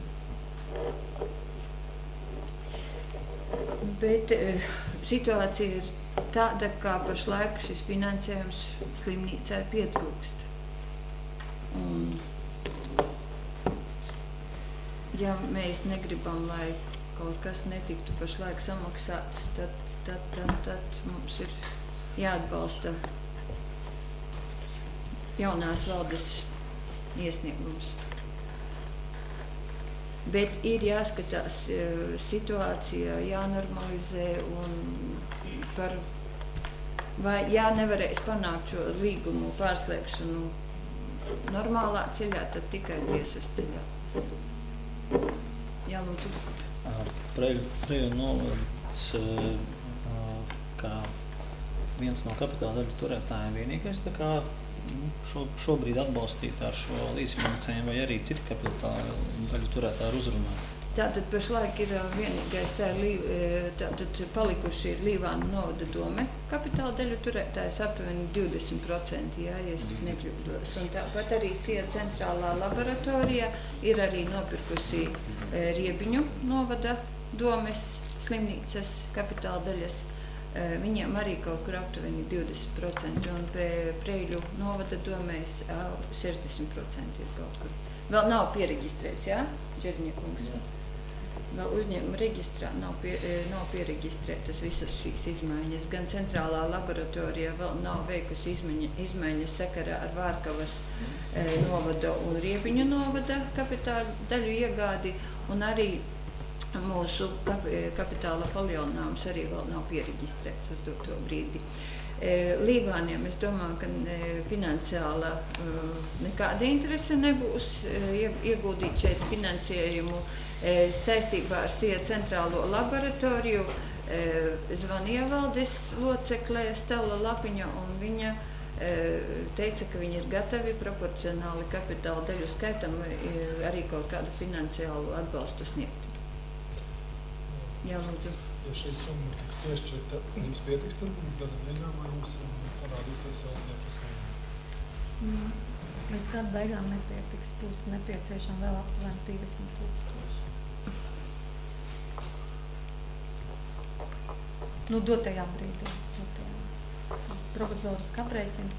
Bet e, situācija ir tāda, kā pašlaik šis finansējums slimnīcai pietrūkst. Un, ja mēs negribam, lai kaut kas netiktu pašlaik samaksāts, tad, tad, tad, tad mums ir jāatbalsta jaunās valdes iesniegums. Bet ir jāskatās uh, situācija, jānormalizē un par, vai jā nevarēs panākt šo līgumu pārslēgšanu normālā ceļā, tad tikai tiesas ceļā. Jā, lūdzu. Preiļu novads kā viens no kapitāla daļu turētājiem vienīgais tā kā Šo, šobrīd atbalstīt ar šo līdzfinansējumu vai arī citi kapitāla daļu turētāji ar uzrunā? Tātad pašlaik ir vienīgais, tā ir, tātad palikuši ir Līvānu novada dome kapitāla daļu turētājs aptuveni divdesmit procenti, jā, ja es nekļūdos. Un tāpat arī S I A centrālā laboratorija ir arī nopirkusi Riebiņu novada domes slimnīcas kapitāla daļas. Viņiem arī kaut kur aptuveni divdesmit procenti un Preiļu novada domēs sešdesmit procenti ir kaut kur. Vēl nav pieregistrēts, jā, Džerņiekungs? Vēl uzņēmuma reģistrā nav, pie, nav pieregistrētas visas šīs izmaiņas. Gan centrālā laboratorija vēl nav veikusi izmaiņa, izmaiņas sakarā ar Vārkavas e, novada un Riebiņu novada kapitāla daļu iegādi, un arī mūsu kapitāla palielinājums arī vēl nav pieregistrēts uz doto brīdi. Līvāniem es domāju, ka finansiāla nekāda interese nebūs ieguldīt šeit finansējumu saistībā ar S I A centrālo laboratoriju. Zvanīja valdes loceklē Stela Lapiņa, un viņa teica, ka viņi ir gatavi proporcionāli kapitāla daļu skaitam arī kaut kādu finansiālu atbalstu sniegt. Jā, lūdzu. Ja šī summa tiks piešķirta, jums pietiks tad līdz gada beigām, vai jums parādīties vēl neprasījumi? Mm. Līdz gada beigām nepietiks, būs nepieciešama vēl aptuveni divdesmit tūkstoši. Nu, dotajā brīdī, dotajā provizoriski aprēķina.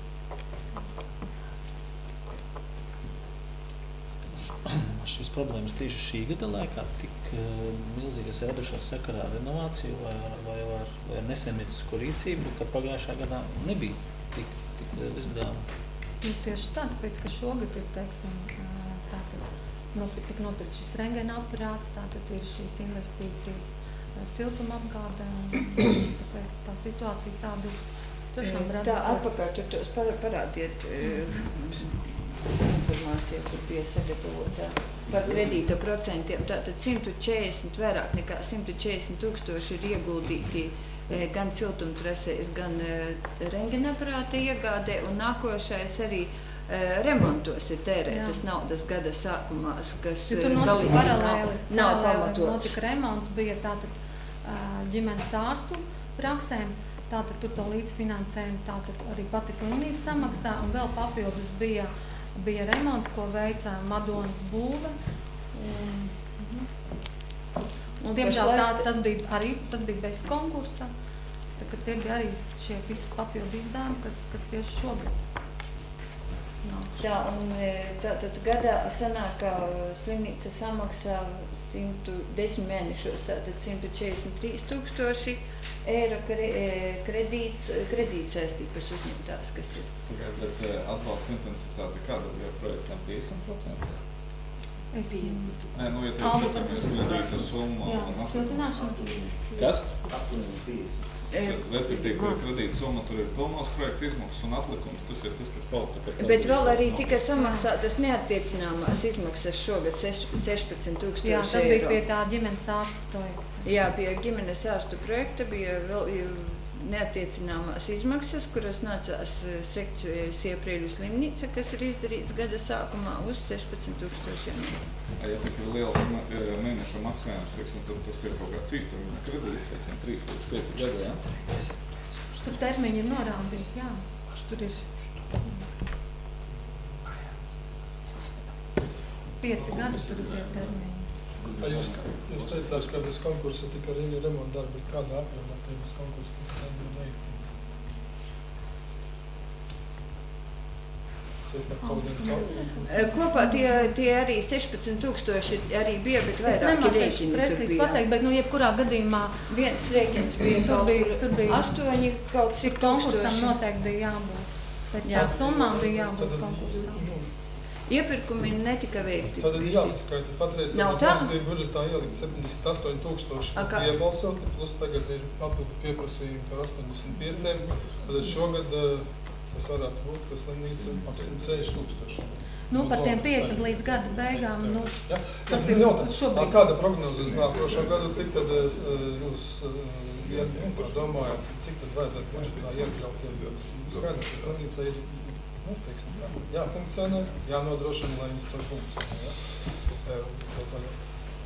Šīs problēmas tieši šī gada laikā tik uh, milzīgas radušās sakarā ar renovāciju vai ar, vai ar, vai ar nesaimniecisku rīcību, ka pagājušā gadā nebija tik, tik liela izdevuma. Nu, tieši tā, tāpēc, ka šogad ir, teiksim, tātad nopirkt, tik nopirkt šis rengena aparāts, tātad ir šīs investīcijas siltuma apgādē, tāpēc tā situācija tāda ir tiešām radusies. Tā atpakaļ, tur tos par, parādiet mm. informācija, kur bija sagatavota par kredīta procentiem. Tātad simt četrdesmit, vairāk nekā simt četrdesmit tūkstoši ir ieguldīti e, gan siltumtrasēs, gan e, rengenaparāta iegādē, un nākošais arī e, remontos ir tērētas naudas gada sākumā, kas Jo tur notika galīgi paralēli, nav, nav paralēli pamatots. notika remonts, bija tātad ā, ģimenes ārstu praksēm, tātad tur to līdzfinansējumu, tātad arī pati slimnīca samaksā, un vēl papildus bija, bija remonti, ko veica Madonas būve. Un, un, diemžēl tā, tas bija arī tas bija bez konkursa, tā, ka tie bija arī šie visi papildu izdevumi, kas, kas tieši šogad nāk. Tā, un e, tātad gadā sanāk, ka slimnīca samaksā simt desmit mēnešos, tātad simt četrdesmit trīs tūkstoši eiro kre, e, kredīts, kredīts saistības uzņemtās, kas ir. Bet e, atbalsta intensitāte kāda bija projektam piecdesmit procenti? Es Nē, nu, ja te Albu- skatāmies kredīta summu Jā, un siltināšana. Kas? E, Respektīvi, ka kredīta summa tur ir pilnos projekta izmaksas un atlikums, tas ir tas, kas palika pēc Bet vēl arī attīstības tika naudas. samaksātas neattiecināmās izmaksas šogad seš- sešpadsmit tūkstoši Jā, eiro. tas bija pie tā ģimenes ārstu projekta. Jā, pie ģimenes ārstu projekta bija vēl jau neattiecināmās izmaksas, kuras nācās eh, sekt eh, Sieprieļu slimnīca, kas ir izdarīts gada sākumā uz sešpadsmit tūkstošiem. Ja tik ir liels ma- e, mēneša maksājums, teiksim, tad tas ir kaut kāds īstermiņa kredīts, teiksim, trīs līdz pieci gadi, jā? Tur termiņi ir norādīti, jā. Tur ir pieci gadi, tur ir tie termiņi. Vai jūs, jūs teicāt, ka bez konkursa tika arī remonta darbi, kādā apjomā, ka bez konkursa tika darbi veikti? Tas ir par kaut kādiem kalpiem. Eh, Kopā tie, tie arī sešpadsmit tūkstoši arī bija, bet Es vairāki nemācīšu rēķini tur precīzi bija. pateikt, bet, nu, jebkurā gadījumā Viens rēķins bija Tur kaut bija- kur tur bija- astoņi kaut cik konkursam tūkstoši. noteikti bija jābūt. Pēc Jā. tām summām bija jābūt Tad, konkursam. nu, Iepirkumi netika veikti. Tad ir visi. jāsaskaita. Patreiz Nav tagad tā? mums bija budžetā ielikt septiņdesmit astoņi tūkstoši, A, kas kā? bija iebalsoti, plus tagad ir papildu pieprasījumi par astoņdesmit pieciem. Tad šogad eh, tas varētu būt, ka slimnīca ap simt sešdesmit tūkstoši. Nu, par tiem piecdesmit līdz gada beigām, nu, Jā, tas jā, ir jautājums. šobrīd. A, Kāda prognoze uz nākošo gadu, cik tad eh, jūs eh, ja, nu, par domājat, cik tad vajadzētu budžetā iekļaut? Jo skaidrs, ka slimnīca ir, nu, teiksim tā, jāfunkcionē, jānodrošina, lai viņi tur funkcionē. Ja? Jā, vēl tagad.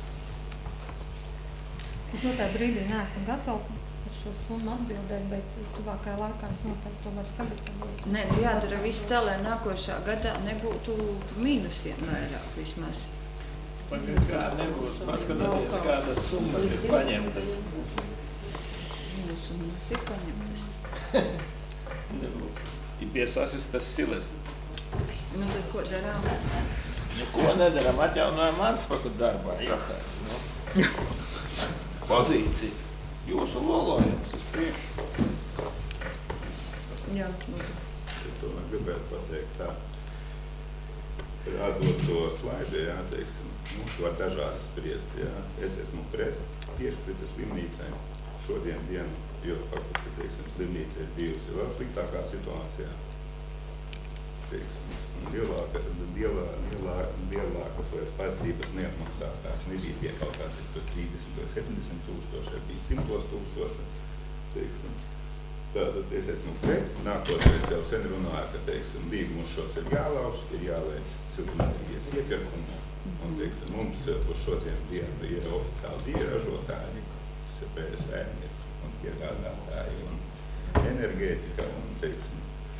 Es noteikti brīdī neesmu gatava par šo summu atbildēt, bet tuvākajā laikā es noteikti to varu sagatavot. Nē, nu jādara viss tā, lai nākošā gadā nebūtu mīnusiem vairāk vismaz. Kā nebūs, paskatieties, kādas summas ir paņemtas. Mīnusums ir paņemtas. Nebūs. Ir piesāsis tas siles. Nu tad ko darām? Neko nedaram, atjaunojam Anspaku darbā, jokā. Nu. Pozīcija. Jūsu lolojums uz priekšu. Jā, nu. Es tomēr gribētu pateikt tā, rādot to slaidu, jā, teiksim, nu, var dažādi spriest, jā. Es esmu pret, tieši pret slimnīcai šodien dienu, jo faktiski, teiksim, slimnīca ir bijusi vēl sliktākā situācijā. Teiksim, un lielāka, lielā, lielā, lielākas vairs saistības neatmaksātās, nebija tie kaut kādi trīsdesmit vai septiņdesmit tūkstoši, bija simtos tūkstoši, teiksim. Tātad es esmu pret, nākoties jau sen runāju, ka, teiksim, līgumus šos ir jālauž, ir jāveic siltumenerģijas iepirkumu, un, teiksim, mums uz šodien dienu ir oficiāli bioražotāji, tas ir P S ēmnieks un piegādātāji un enerģētika, un, teiksim,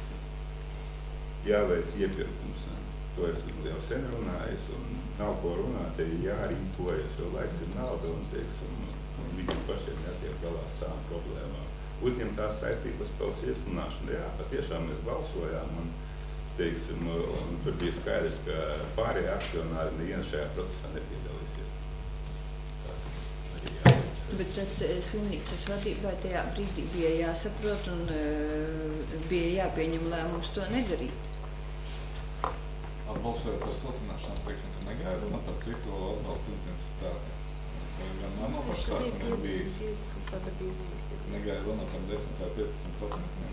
jāveic iepirkums. To es jau sen runājis, un nav ko runāt, te ir jārīkojas, jo laiks ir nauda, un, teiksim, un viņiem pašiem jātiek galā savām problēmām. Uzņemtās saistības pēc ieslunāšana, jā, patiešām mēs balsojām, un, teiksim, un tur bija skaidrs, ka pārējie akcionāri neviens šajā procesā nepiedalīsies. Tā arī jāveic. Bet tad eh, slimnīcas vadībai tajā brīdī bija jāsaprot un uh, bija jāpieņem lēmums to nedarīt. Atbalsojot par siltināšanu, teiksim, ka negaida un par citu atbalstu intensitāti. Vai gan no paša sākuma ir bijis? Negaida runā par desmit vai piecpadsmit procentiem.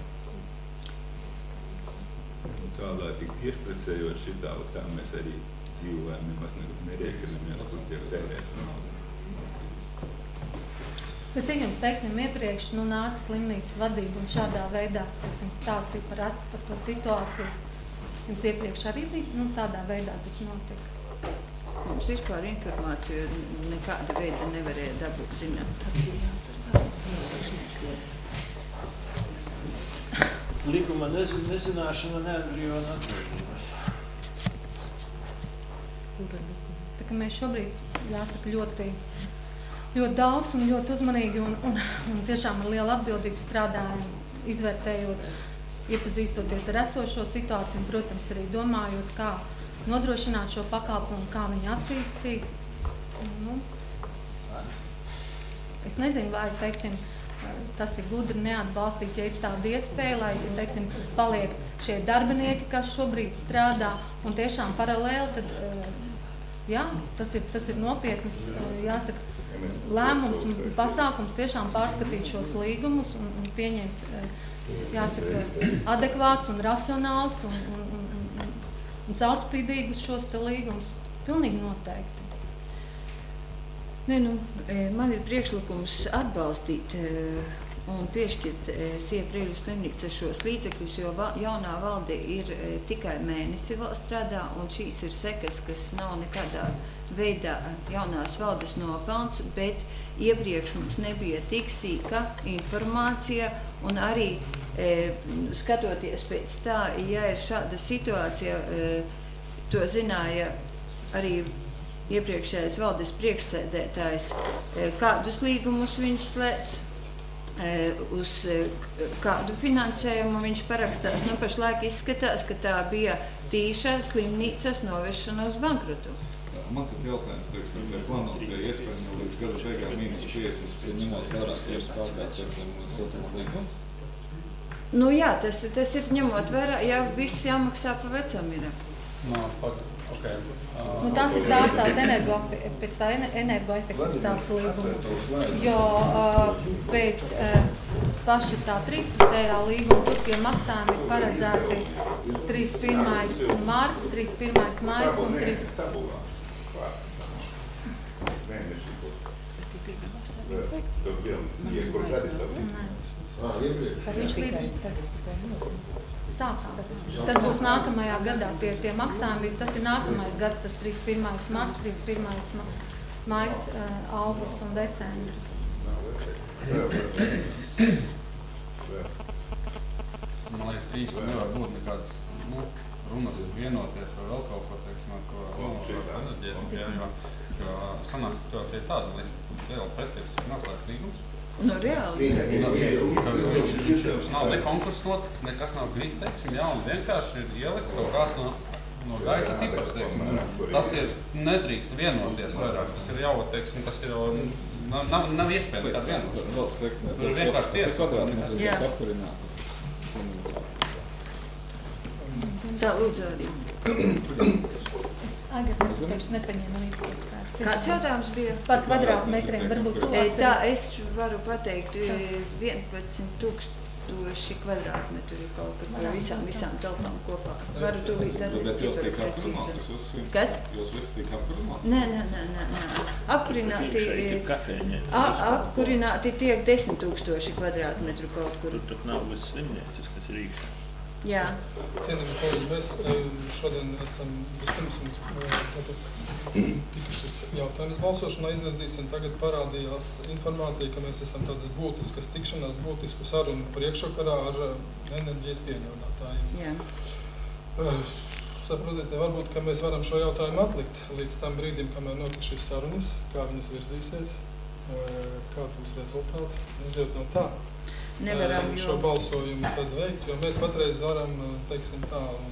Tā, lai tik iešprecējot šitā, tā mēs arī dzīvojam, nemaz nerēķinamies, kur tiek tērēts nauda. Bet cik jums, teiksim, iepriekš nu, nāca slimnīcas vadība un šādā veidā, teiksim, stāstīja par, as- par to situāciju? Jums iepriekš arī bija, nu, tādā veidā tas notika? Mums vispār informāciju nekāda veida nevarēja dabūt zināt. Likuma nezin, nezināšana neatbrīvo no atbildības. Tā kā mēs šobrīd, jāsaka, ļoti, ļoti daudz un ļoti uzmanīgi un, un, un tiešām ar lielu atbildību strādājam, izvērtējot, iepazīstoties ar esošo situāciju un, protams, arī domājot, kā nodrošināt šo pakalpojumu, kā viņu attīstīt. Nu, es nezinu, vai, teiksim, tas ir gudri neatbalstīt, ja ir tāda iespēja, lai, teiksim, paliek šie darbinieki, kas šobrīd strādā, un tiešām paralēli, tad, jā, tas ir, tas ir nopietnas, jāsaka, lēmums un pasākums tiešām pārskatīt šos līgumus un, un pieņemt, jāsaka, adekvāts un racionāls un, un, un, un, un caurspīdīgus šos te līgumus. Pilnīgi noteikti. Ne, nu, man ir priekšlikums atbalstīt un piešķirt Sieprieļu slimnīcas šos līdzekļus, jo va, jaunā valde ir tikai mēnesi vēl strādā, un šīs ir sekas, kas nav nekādā veidā jaunās valdes nopelns, bet iepriekš mums nebija tik sīka informācija, un arī e, skatoties pēc tā, ja ir šāda situācija, e, to zināja arī iepriekšējais valdes priekšsēdētājs, kādus līgumus viņš slēdz, uz kādu finansējumu viņš parakstās. Nu, pašlaik izskatās, ka tā bija tīša slimnīcas novešana uz bankrotu. Man tad jautājums, teiksim, vai plānot, ka iespējams līdz gada beigām mīnus piecdesmit ņemot vērā tieši pārgāt, teiksim, siltums līgums? Nu jā, tas, tas ir ņemot vērā, ja viss jāmaksā pa vecam ir. No, okay. Uh, Nu, tas ir tās tās energo, pēc tā energoefektivitātes līguma, jo uh, pēc uh, paša tā trīspusējā līguma, tur tie maksājumi ir paredzēti trīsdesmit pirmais marts, trīsdesmit pirmais maijs un trīsdesmit Viņš līdz sāks. Tas būs nākamajā gadā. Tie, tie maksājumi, tas ir nākamais gads, tas trīsdesmit pirmais marts, trīsdesmit pirmais maijs, augusts un decembris. Man liekas, trīs nevar būt nekādas nu, runas vienoties vai vēl kaut ko, teiksim, ar ko no, enerģētiku, ja, jo, jo sanāk situācija ir tāda, mēs vēl pretiesiski noslēdz līgums. Nu, reāli. Viņš, viņš, viņš nav ne konkurss noticis, nekas nav grīts, teiksim, jā, un vienkārši ir ielikts kaut kāds no, no gaisa cipars, teiksim. Tas ir, nedrīkst vienoties vairāk, tas ir jau, teiksim, tas ir jau, nav, nav, nav iespēja nekāda vienoties. Tas ir vienkārši tiesa. Jā. Tā, lūdzu arī. Es agri teikšu nepaņēmu līdz tos kārtības. Kāds jautājums bija? Par kvadrātmetriem, varbūt tu E, atceries. Tā, es varu pateikt, e, vienpadsmit tūkstoši kvadrātmetru ir kaut kā par visām, visām telpām kopā. Varu tūlīt arī Bet jūs tiek precīzi. apkurināti, jūs visi? Kas? Jūs visi tiek apkurināti? Nē, nē, nē, nē, nē. Apkurināti, Iekšēji kafēņi. a, apkurināti tiek desmit tūkstoši kvadrātmetru kaut kur. Tur tak nav bez slimnīcas, kas ir iekšā. Jā. Cienījami kolēģi, mēs e, šodien esam vispirms mums e, tātad tika šis jautājums balsošanā izvirzīts, un tagad parādījās informācija, ka mēs esam tātad būtiskas tikšanās, būtisku sarunu priekšvakarā ar e, enerģijas piegādātājiem. Jā. Uh, Saprotiet, varbūt, ka mēs varam šo jautājumu atlikt līdz tam brīdim, kamēr notiks šīs sarunas, kā viņas virzīsies, uh, kāds būs rezultāts, izjūt no tā. Nevaram, uh, šo jo... balsojumu tad veikt, jo mēs patreiz varam, teiksim tā, un,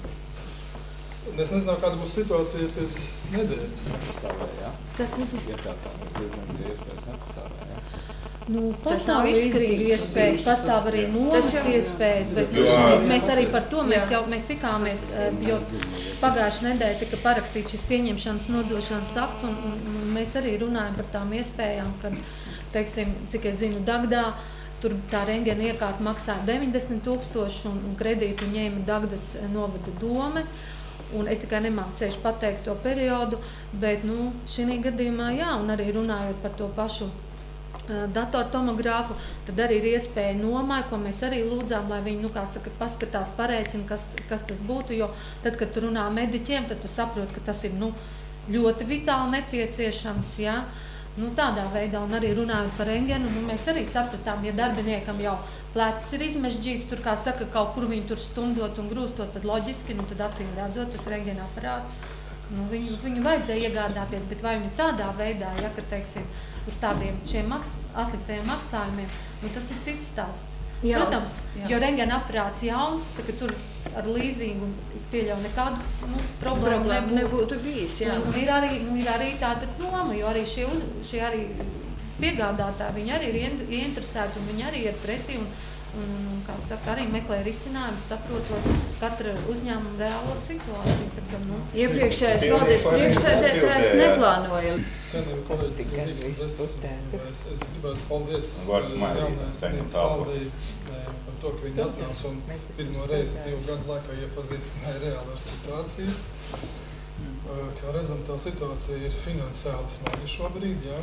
es nezinu, kāda būs situācija pēc nedēļas. Nepastāvēja, Tas jā? Iekārtā, diezgan iespējas nepastāvēja, jā? Nu, Tas pastāv nav līdzīgi izskatīts. iespējas, pastāv arī Tas nomas jau- iespējas, bet nu, Jā. šeit mēs arī par to mēs Jā. jau mēs tikāmies, eh, jo pagājušajā nedēļā tika parakstīts šis pieņemšanas nodošanas akts, un, un, un mēs arī runājam par tām iespējām, kad, teiksim, cik es zinu, Dagdā, tur tā rentgena iekārta maksāja deviņdesmit tūkstoši, un, un kredītu ņēma Dagdas novada dome. Un es tikai nemāku ceļš pateikt to periodu, bet nu, šī gadījumā jā, un arī runājot par to pašu datortomogrāfu, tad arī ir iespēja nomai, ko mēs arī lūdzām, lai viņi, nu, kā saka, paskatās, parēķina, kas, kas tas būtu, jo tad, kad tu runā mediķiem, tad tu saproti, ka tas ir, nu, ļoti vitāli nepieciešams, ja? Nu, tādā veidā, un arī runājot par rentgenu, nu, mēs arī sapratām, ja darbiniekam jau plecs ir izmežģīts, tur, kā saka, kaut kur viņi tur stundot un grūstot, tad loģiski, nu, tad acīm redzot, tas rentgena aparāts, nu, viņu, viņu vajadzēja iegādāties, bet vai viņu tādā veidā, ja, ka, teiksim, uz tādiem šiem maks, atliktajiem maksājumiem, nu, tas ir cits stāsts. Jā, protams, jā. Jo rentgena aparāts jauns, tā, ka tur ar līzingu es pieļauju nekādu, nu, problēmu Problēma nebūtu. nebūtu bijis, jā. Un ir arī, nu, ir arī tātad noma, jo arī šie, uz, šie arī piegādātāji, viņi arī ir ieinteresēti un viņi arī iet pretī un, un, un kā saka, arī meklē risinājumus, saprotot katra uzņēmuma reālo situāciju. Tad, nu, Iepriekšējais valdes priekšsēdētājs neplānoja. Cienījami kolēģi, es, es, es gribētu paldies Vārds Mairī, jaunajai saņem slimnīcas tālāk. valdei par to, ka viņi atnāca un pirmo reizi divu gadu laikā iepazīstināja reāli ar situāciju. Kā redzam, tā situācija ir finansiāli smagi šobrīd, jā.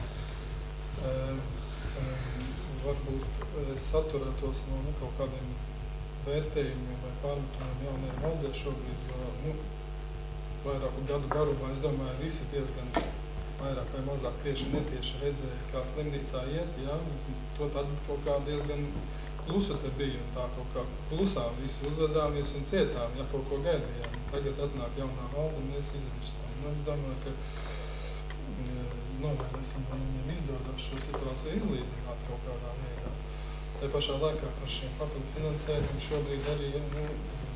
Varbūt es atturētos no nu, kaut kādiem vērtējumiem vai pārmetumiem jaunajai valdei šobrīd, jo nu, vairāku gadu garumā, es domāju, visi diezgan vairāk vai mazāk tieši netieši redzēja, kā slimnīcā iet, jā, to tad kaut kā diezgan klusu te bija, un tā kaut kā klusām visi uzvedāmies un cietām, ja kaut ko gaidījām. Tagad atnāk jaunā valde un mēs izmirstām. Nu, es domāju, ka novēlēsim, lai viņiem izdodas šo situāciju izlīdzināt kaut kādā veidā. Te pašā laikā par šiem papildu finansējumiem šobrīd arī, nu,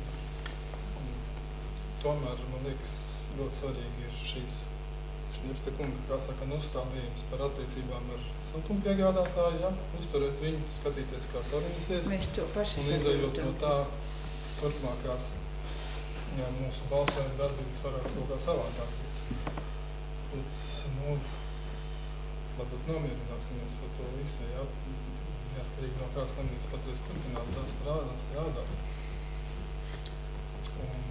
tomēr, man liekas, ļoti svarīgi ir šīs Šņepska kunga, kā saka, uzstādījums par attiecībām ar siltumpiegādātāju, ja, uzturēt viņu, skatīties, kā sarunasies. Mēs to paši un izējot no tā turpmākās, jā, mūsu balsojuma darbības varētu kaut kā savādāk. Pēc, nu, varbūt nomierināsimies par to visu, jā, neatkarīgi no kā slimnīca patreiz turpināt tā strādā, strādāt. Un,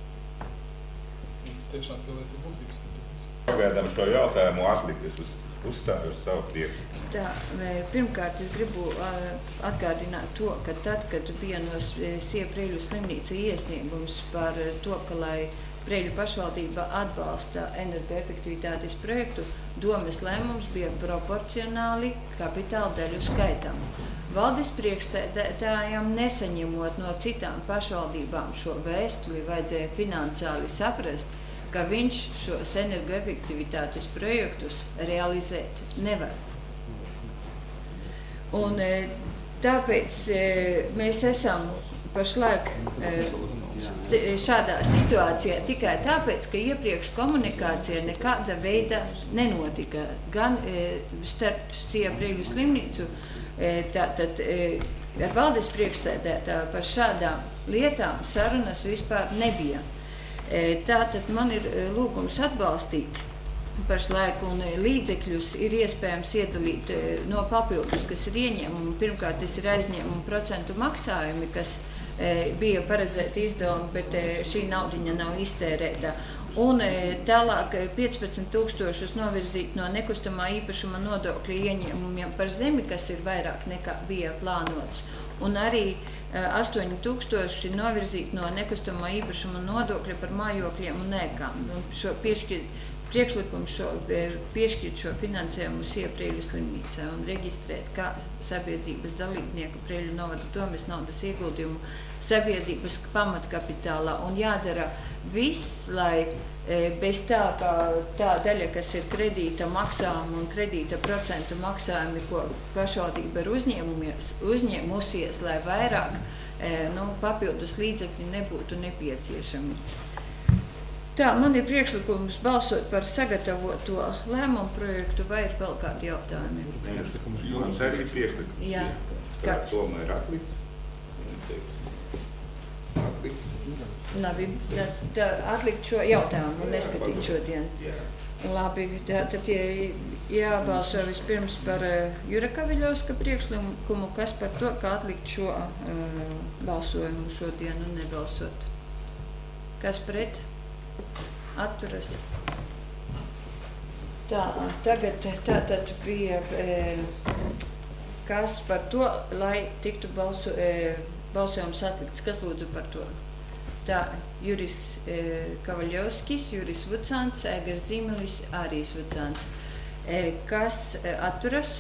tiešām pieliec ir būtības. Pagaidām šo jautājumu atlikt, es uz, uzstāju uz savu priekšu. Tā, pirmkārt, es gribu atgādināt to, ka tad, kad bija no Sija Preļu slimnīca iesniegums par to, ka, lai Preļu pašvaldība atbalsta energoefektivitātes projektu, domes lēmums bija proporcionāli kapitāla daļu skaitam. Valdes priekšsēdētājiem nesaņemot no citām pašvaldībām šo vēstuli, vajadzēja finansiāli saprast, ka viņš šos energoefektivitātes projektus realizēt nevar. Un tāpēc mēs esam pašlaik šādā situācijā tikai tāpēc, ka iepriekš komunikācija nekāda veida nenotika. Gan starp Sija Preļu slimnīcu, tātad ar valdes priekšsēdētāju par šādām lietām sarunas vispār nebija. Tātad man ir lūgums atbalstīt pašlaik, un līdzekļus ir iespējams iedalīt no papildus, kas ir ieņēmumi. Pirmkārt, tas ir aizņēmumu procentu maksājumi, kas bija paredzēti izdevumi, bet šī naudiņa nav iztērēta. Un tālāk piecpadsmit tūkstošus novirzīt no nekustamā īpašuma nodokļa ieņēmumiem par zemi, kas ir vairāk nekā bija plānots. Un arī astoņi tūkstoši novirzīt no nekustamā īpašuma nodokļa par mājokļiem un ēkām. Un šo piešķirt, priekšlikums šo, piešķirt šo finansējumu Sija Preļu slimnīcā un reģistrēt kā sabiedrības dalībnieku Preļu novada domes naudas ieguldījumu sabiedrības pamatkapitālā. Un jādara viss, lai bez tā, ka tā daļa, kas ir kredīta maksājumi un kredīta procentu maksājumi, ko pašvaldība ir uzņēmusies, lai vairāk nu, papildus līdzekļi nebūtu nepieciešami. Tā, man ir priekšlikums balsot par sagatavoto lēmumu projektu, vai ir vēl kādi jautājumi? Jums arī ir priekšlikums? Jā. Kāds? Tomēr atlikt? Atlikt? Labi, tad tā, atlikt šo jautājumu un neskatīt šodien. Labi, tā, tad jābalso vispirms par uh, Jura Kaviļovska priekšlikumu, kas par to, kā atlikt šo uh, balsojumu šodien un nebalsot. Kas pret? Atturas. Tā, tagad tātad bija, e, kas par to, lai tiktu balsu, e, balsojums atlikts. Kas lūdzu par to? Tā, Juris e, Kavaļovskis, Juris Vucāns, Egers Zīmelis, Ārijs Vucāns. E, kas e, atturas?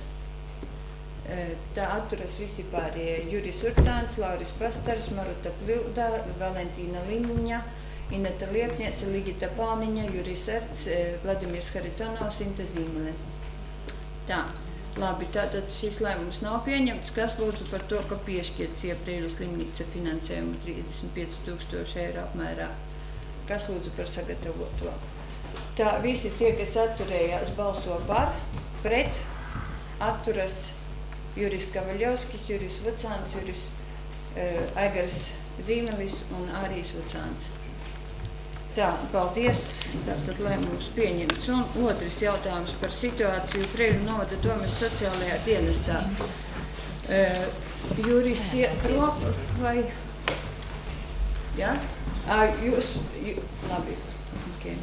E, tā atturas visi pārējie. Juris Urtāns, Lauris Pastars, Maruta Pļūda, Valentīna Liņa, Ineta Liepniece, Ligita Pāniņa, Juris Erts, Vladimirs Haritonovs, Inte Zīmele. Tā, labi, tātad šis lēmums nav pieņemts. Kas lūdzu par to, ka piešķirts Sieprieļu slimnīca finansējumu trīsdesmit pieci tūkstoši eiro apmērā? Kas lūdzu par sagatavoto? Tā, visi tie, kas atturējās, balso par, pret, atturas Juris Kavaļovskis, Juris Vucāns, Juris uh, Egers Zīmelis un Ārijs Vucāns. Tā, paldies. Tātad lēmums pieņemts. Un otrs jautājums par situāciju Preļu novada domes sociālajā dienestā. E, Juris Krop vai? Jā? Ja? Jūs, jū, labi. Okay.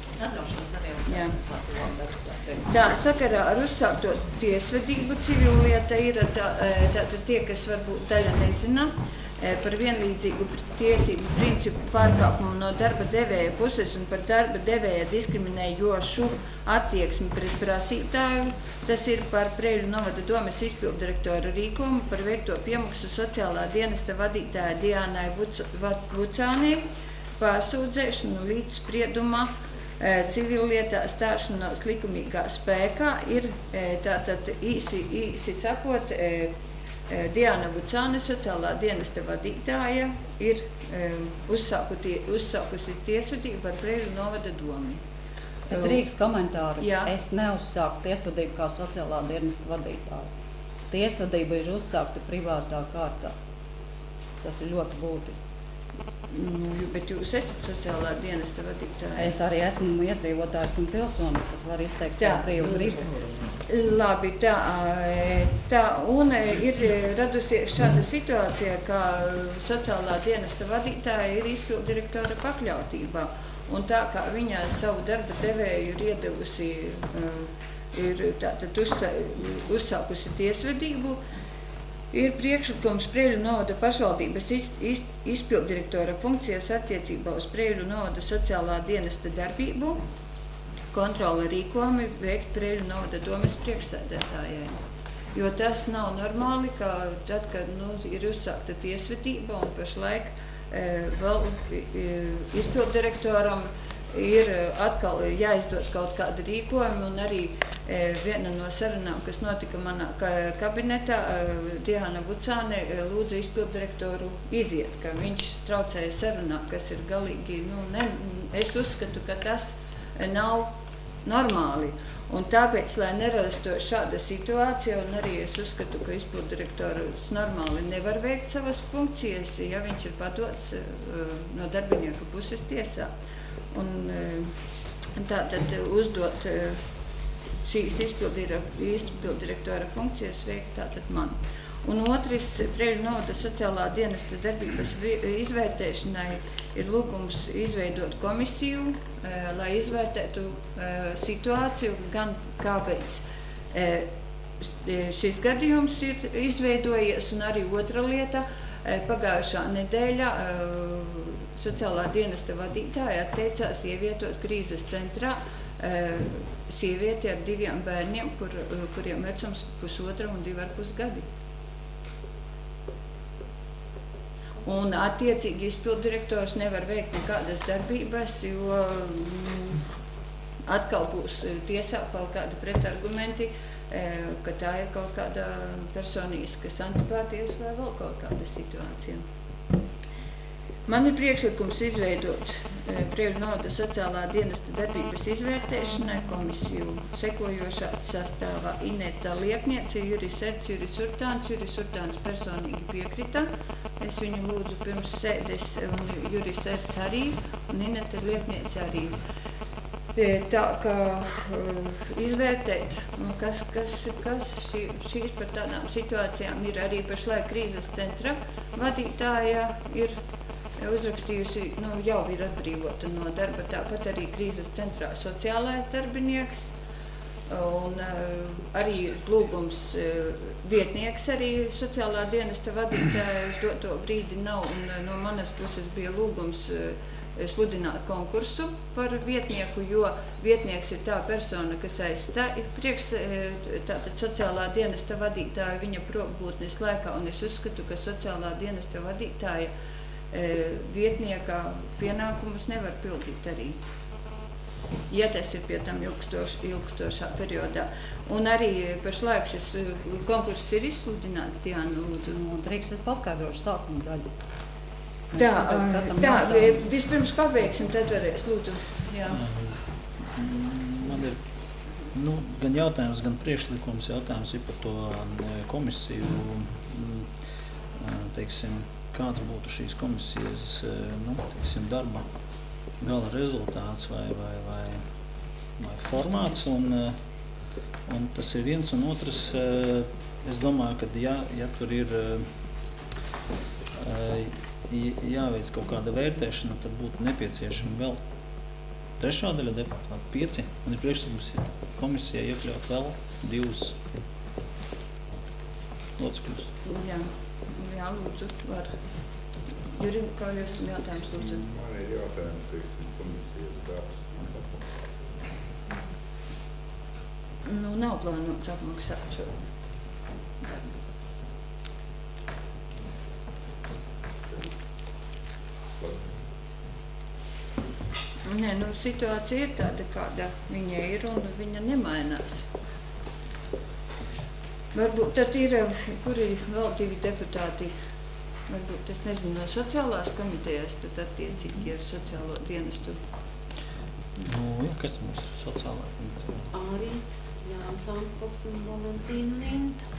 Jā. Tā, sakarā ar uzsākto tiesvedību civillieta ir tā, tā, tā, tie, kas varbūt daļa nezina, par vienlīdzīgu tiesību principu pārkāpumu no darba devēja puses un par darba devēja diskriminējošu attieksmi pret prasītāju. Tas ir par Preļu novada domes izpilddirektora rīkojumu par veikto piemaksu sociālā dienesta vadītāja Diānai Vucānei pārsūdzēšanu līdz sprieduma civillietā stāšanos likumīgā spēkā ir tātad īsi, īsi sakot, Diāna Vucāne, sociālā dienesta vadītāja, ir um, uzsākuti, uzsākusi tiesvedību ar Preļu novada domu. Rīgas komentāru. Jā. Es neuzsāku tiesvedību kā sociālā dienesta vadītāja. Tiesvedība ir uzsākta privātā kārtā. Tas ir ļoti būtiski. Nu, bet jūs esat sociālā dienesta vadītāja. Es arī esmu iedzīvotājs un pilsonis, kas var izteikt savu brīvu gribu. Labi, tā, tā, un ir radusies šāda situācija, ka sociālā dienesta vadītāja ir izpilddirektora pakļautībā. Un tā kā viņa savu darba devēju ir iedevusi, ir tātad uzsā, uzsākusi tiesvedību, ir priekšlikums Preļu novada pašvaldības iz, iz, izpilddirektora funkcijas attiecībā uz Preļu novada sociālā dienesta darbību, kontrole rīkojumi veikt Preļu novada domes priekšsēdētājai. Jo tas nav normāli, ka tad, kad nu, ir uzsākta tiesvedība un pašlaik e, vēl e, izpilddirektoram ir atkal jāizdod kaut kādi rīkojumi, un arī e, viena no sarunām, kas notika manā kabinetā, e, Diāna Vucāne e, lūdza izpilddirektoru iziet, ka viņš traucēja sarunā, kas ir galīgi, nu, ne, es uzskatu, ka tas nav normāli. Un tāpēc, lai nerastu šāda situācija, un arī es uzskatu, ka izpilddirektors normāli nevar veikt savas funkcijas, ja viņš ir padots uh, no darbinieka puses tiesā. Un uh, tātad uzdot uh, šīs izpilddirektora funkcijas veikt tātad man. Un otrs, Preļu novada sociālā dienesta darbības izvērtēšanai ir lūgums izveidot komisiju, e, lai izvērtētu e, situāciju, gan kāpēc e, šis gadījums ir izveidojies, un arī otra lieta, e, pagājušā nedēļā e, sociālā dienesta vadītāja atteicās ievietot krīzes centrā e, sievieti ar diviem bērniem, kur, kuriem vecums pusotra un divi ar pus gadi. Un attiecīgi izpilddirektors nevar veikt nekādas darbības, jo mm, atkal būs tiesā kaut kādi pretargumenti, e, ka tā ir kaut kāda personīskas antipātijas vai vēl kaut kāda situācija. Man ir priekšlikums izveidot e, Preļu novada sociālā dienesta darbības izvērtēšanai komisiju sekojošā sastāvā: Ineta Liepniece, Juris Erts, Juris Urtāns. Juris Urtāns personīgi piekrita. Es viņu lūdzu pirms sēdes, un Juris Erts arī, un Ineta Liepniece arī. E, tā kā uh, izvērtēt, nu, kas, kas, kas šī, šīs par tādām situācijām ir arī pašlaik krīzes centra vadītāja ir uzrakstījusi, nu, jau ir atbrīvota no darba, tāpat arī krīzes centrā sociālais darbinieks, Un uh, arī lūgums uh, vietnieks arī sociālā dienesta vadītāja uz doto brīdi nav. Un, uh, no manas puses bija lūgums uh, sludināt konkursu par vietnieku, jo vietnieks ir tā persona, kas aizstāj priekš tātad sociālā dienesta vadītāja viņa probūtnes laikā, un es uzskatu, ka sociālā dienesta vadītāja e, vietnieka pienākumus nevar pildīt arī, ja tas ir pie tam ilgstoš, ilgstošā periodā. Un arī pašlaik šis konkurss ir izsludināts, Diana, lūdzu. Drīkst es paskaidrošu sākumu daļu. Tā, tā, vispirms pabeigsim, tad varēs, lūdzu. Jā. Man ir nu, gan jautājums, gan priekšlikums. Jautājums ir par to komisiju. Teiksim, kāds būtu šīs komisijas nu, teiksim, darba gala rezultāts vai, vai, vai, vai formāts. Un, un tas ir viens un otrs. Es domāju, ka ja, ja tur ir jāveic kaut kāda vērtēšana, tad būtu nepieciešama vēl trešā daļa deputāta, pieci. Un ir priekšlikums komisijai iekļaut vēl divus locekļus. Jā, jā, lūdzu, var. Juri, kā jūs jautājums, lūdzu? Man ir jautājums, teiksim, komisijas darbs apmaksāt. Nu, nav plānots apmaksāt šo darbu. Nē, nu, situācija ir tāda, kāda viņa ir, un viņa nemainās. Varbūt tad ir, kuri vēl divi deputāti, varbūt, es nezinu, no sociālās komitejas, tad attiecīgi ar sociālo dienestu. Nu, jā, kas mums ir sociālā komiteja? Ārijas, Jānis Anspoks un Valentīna Linta.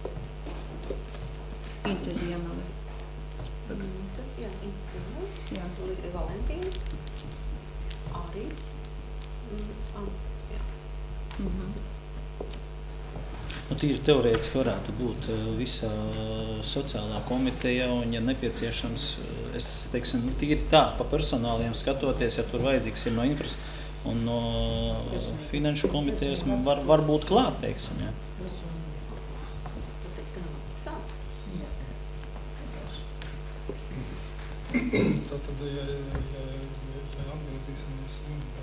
Inte Ziemele. Linta, jā, Inte Ziemele. Jā. Valentīna. Ārijas. Anspoks, jā. Mhm. Nu, tīri teorētiski varētu būt visa sociālā komiteja, un, ja nepieciešams, es teiksim, tīri tā, pa personāliem skatoties, ja tur vajadzīgs ir no infras un no finanšu komitejas, var, var būt klāt, teiksim, jā. Tātad, ja, ja, ja, ja atgriezīsimies,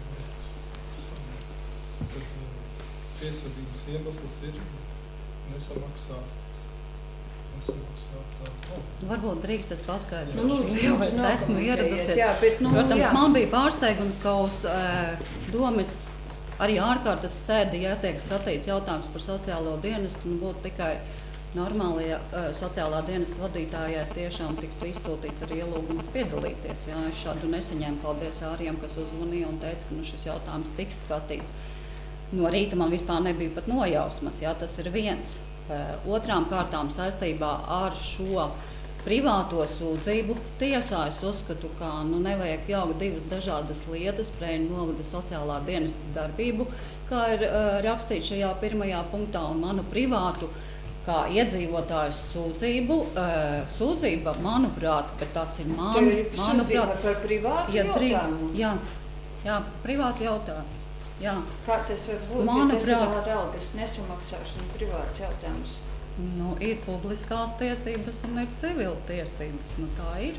tad tiesvedības iemesls ir nesamaksāt, nesamaksāt tā. Oh. Varbūt drīkst es paskaidrošu, Nu, lūdzu, jo lūdzu, es esmu nokomentējiet, ieradusies. jā, bet, nu, Protams, jā. man bija pārsteigums, ka uz uh, domas arī ārkārtas sēdi, ja tiek skatīts jautājums par sociālo dienestu, nu būtu tikai normālajā uh, sociālā dienesta vadītājai tiešām tiktu izsūtīts arī ielūgums piedalīties. Jā, es šādu nesaņēmu, paldies āriem, kas uzvanīja un teica, ka nu, šis jautājums tiks skatīts. No rīta man vispār nebija pat nojausmas, jā, tas ir viens. Uh, otrām kārtām saistībā ar šo privāto sūdzību tiesā es uzskatu, ka nu, nevajag jaukt divas dažādas lietas, Preiļu novada sociālā dienesta darbību, kā ir uh, rakstīts šajā pirmajā punktā, un manu privātu kā iedzīvotāju sūdzību. Uh, sūdzība, manuprāt, ka tas ir man, Tev ir manuprāt, sūdzība par privātu ja drī- jautājumu? Jā, jā, privātu jautājumu. Jā. Kā tas var būt, Manuprāt, ja tas ir ar algas nesamaksāšanu privāts jautājums? Nu, ir publiskās tiesības un ir civila tiesības. Nu, tā ir.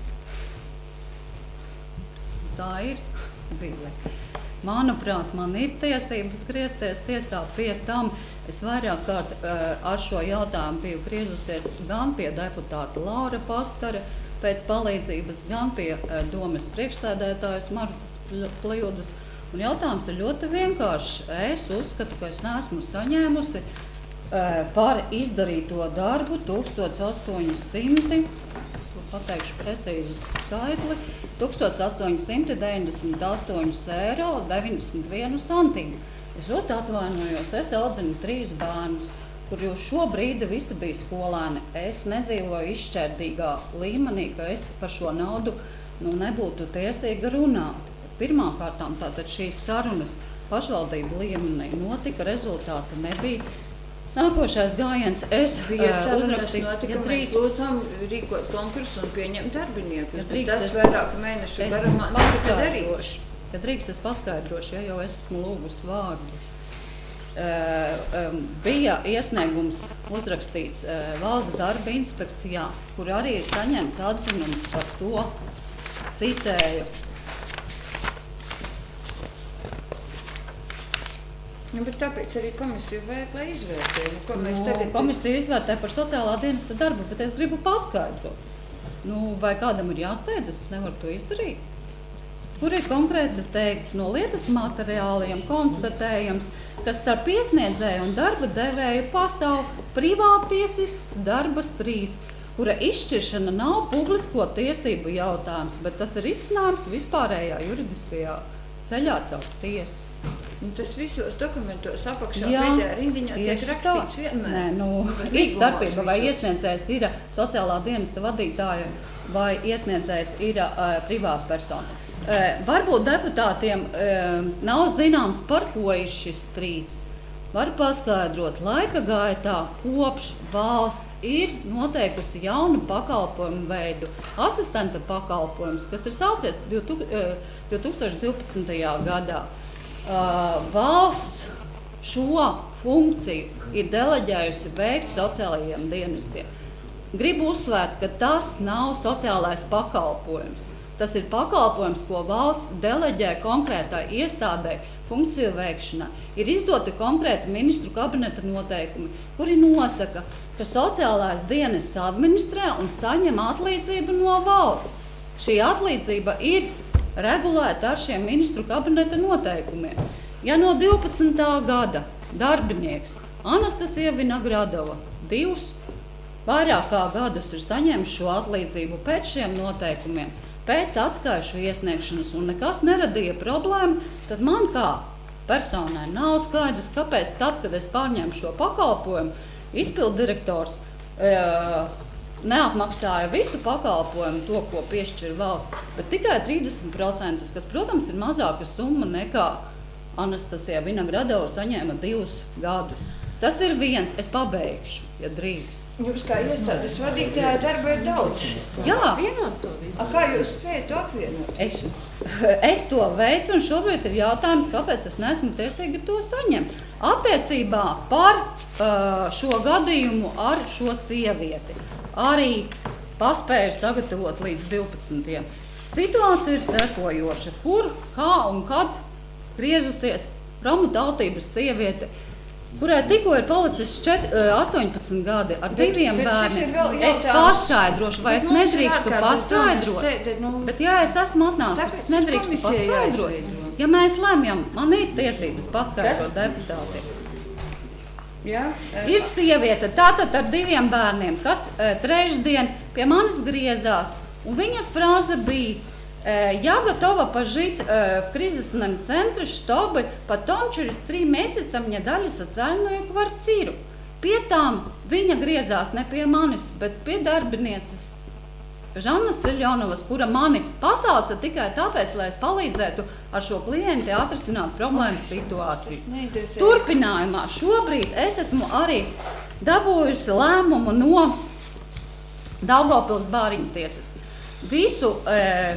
Tā ir dzīve. Manuprāt, man ir tiesības griezties tiesā pie tam. Es vairāk kārt uh, ar šo jautājumu biju griežusies gan pie deputāta Laura Pastara pēc palīdzības, gan pie uh, domes priekšsēdētājas Martas Pļūdas. Un jautājums ir ļoti vienkāršs. Es uzskatu, ka es neesmu saņēmusi par izdarīto darbu tūkstoš astoņi simti, pateikšu precīzi skaitli, tūkstoš astoņi simti deviņdesmit astoņi eiro deviņdesmit vienu santīmu. Es ļoti atvainojos, es audzinu trīs bērnus, kur jau šobrīd visi bija skolēni. Es nedzīvoju izšķērdīgā līmenī, ka es par šo naudu nu, nebūtu tiesīga runāt. Pirmkārtām tātad šīs sarunas pašvaldību līmenī notika, rezultāti nebija. Nākošais gājiens es Bija uh, sarunas uzrakstīju, notika, ja mēs drīkst, lūdzam rīkot konkursu un pieņemt darbiniekus, Ja bet drīkst, tas es- vairāku mēnešu es garumā netika darīts. paskaidrošu. Ja drīkst, es paskaidrošu, ja jau es esmu lūgus vārdu. um, bija iesniegums uzrakstīts uh, Valsts darba inspekcijā, kur arī ir saņemts atzinums par to, citēju. Nu, bet tāpēc arī komisiju vajag, lai izvērtē. Nu, ko mēs Nu, tagad... komisija izvērtē par sociālā dienesta darbu, bet es gribu paskaidrot. Nu, vai kādam ir jāsteidzas, es nevaru to izdarīt. Kur ir konkrēti teikts no lietas materiāliem, konstatējams, ka starp iesniedzēju un darba devēju pastāv privātiesisks darba strīds, kura izšķiršana nav publisko tiesību jautājums, bet tas ir izcinājums vispārējā juridiskajā ceļā caur tiesu. Un tas visos dokumentos apakšā Jā, pēdējā rindiņā tiek tieši rakstīts tā. vienmēr. Nē, nu, Bet ir starpība, līgumos vai visos. iesniedzējs ir sociālā dienesta vadītāja vai iesniedzējs ir uh, privāta persona. Uh, varbūt deputātiem uh, nav zināms, par ko ir šis strīds. Var paskaidrot, laika gaitā kopš valsts ir noteikusi jaunu pakalpojumu veidu, asistenta pakalpojums, kas ir saucies divi tūkstoši divpadsmitajā gadā. Uh, valsts šo funkciju ir deleģējusi veikt sociālajiem dienestiem. Gribu uzsvērt, ka tas nav sociālais pakalpojums. Tas ir pakalpojums, ko valsts deleģē konkrētai iestādē funkciju veikšanā. Ir izdoti konkrēti ministru kabineta noteikumi, kuri nosaka, ka sociālais dienests administrē un saņem atlīdzību no valsts. Šī atlīdzība ir regulēta ar šiem ministru kabineta noteikumiem. Ja no divpadsmitā gada darbinieks Anastasija Vinogradova divus vairāk kā gadus ir saņēmis šo atlīdzību pēc šiem noteikumiem, pēc atskaišu iesniegšanas un nekas neradīja problēmu, tad man kā personai nav skaidrs, kāpēc tad, kad es pārņēmu šo pakalpojumu, izpilddirektors e, neapmaksāja visu pakalpojumu, to, ko piešķir valsts, bet tikai trīsdesmit procentus, kas, protams, ir mazāka summa nekā Anastasija Vinogradova saņēma divus gadus. Tas ir viens, es pabeigšu, ja drīkst. Jums kā iestādes vadītāja darba ir daudz. Jā. Vienot to visu. A, kā jūs spējat to apvienot? Es, es to veicu, un šobrīd ir jautājums, kāpēc es neesmu tiesīga to saņemt. Attiecībā par uh, šo gadījumu ar šo sievieti arī paspēju sagatavot līdz divpadsmitiem. Situācija ir sekojoša, kur, kā un kad griežusies romu tautības sieviete, kurai tikko ir palicis čet, astoņpadsmit gadi ar Bet- diviem bet šis ir bērniem. vēl Es jautājums. paskaidrošu, vai Bet es mums ir nedrīkstu ārkārtas paskaidrot. domas sēde, nu, Bet ja es esmu atnākusi, tāpēc es nedrīkstu komisija paskaidrot. jāizveido. Ja mēs lemjam, man ir tiesības paskaidrot deputātiem. Jā? Ir sieviete, tātad ar diviem bērniem, kas e, trešdien pie manis griezās, un viņas frāze bija: e, "Я готова пожить e, в кризисном центре, чтобы потом через три месяца мне дали социальную квартиру." Pie tām viņa griezās ne pie manis, bet pie darbinieces Žanas Siljonovas, kura mani pasauca tikai tāpēc, lai es palīdzētu ar šo klienti atrisināt problēmas situāciju. Neinteresē. Turpinājumā šobrīd es esmu arī dabūjusi lēmumu no Daugavpils bāriņu tiesas. Visu, e,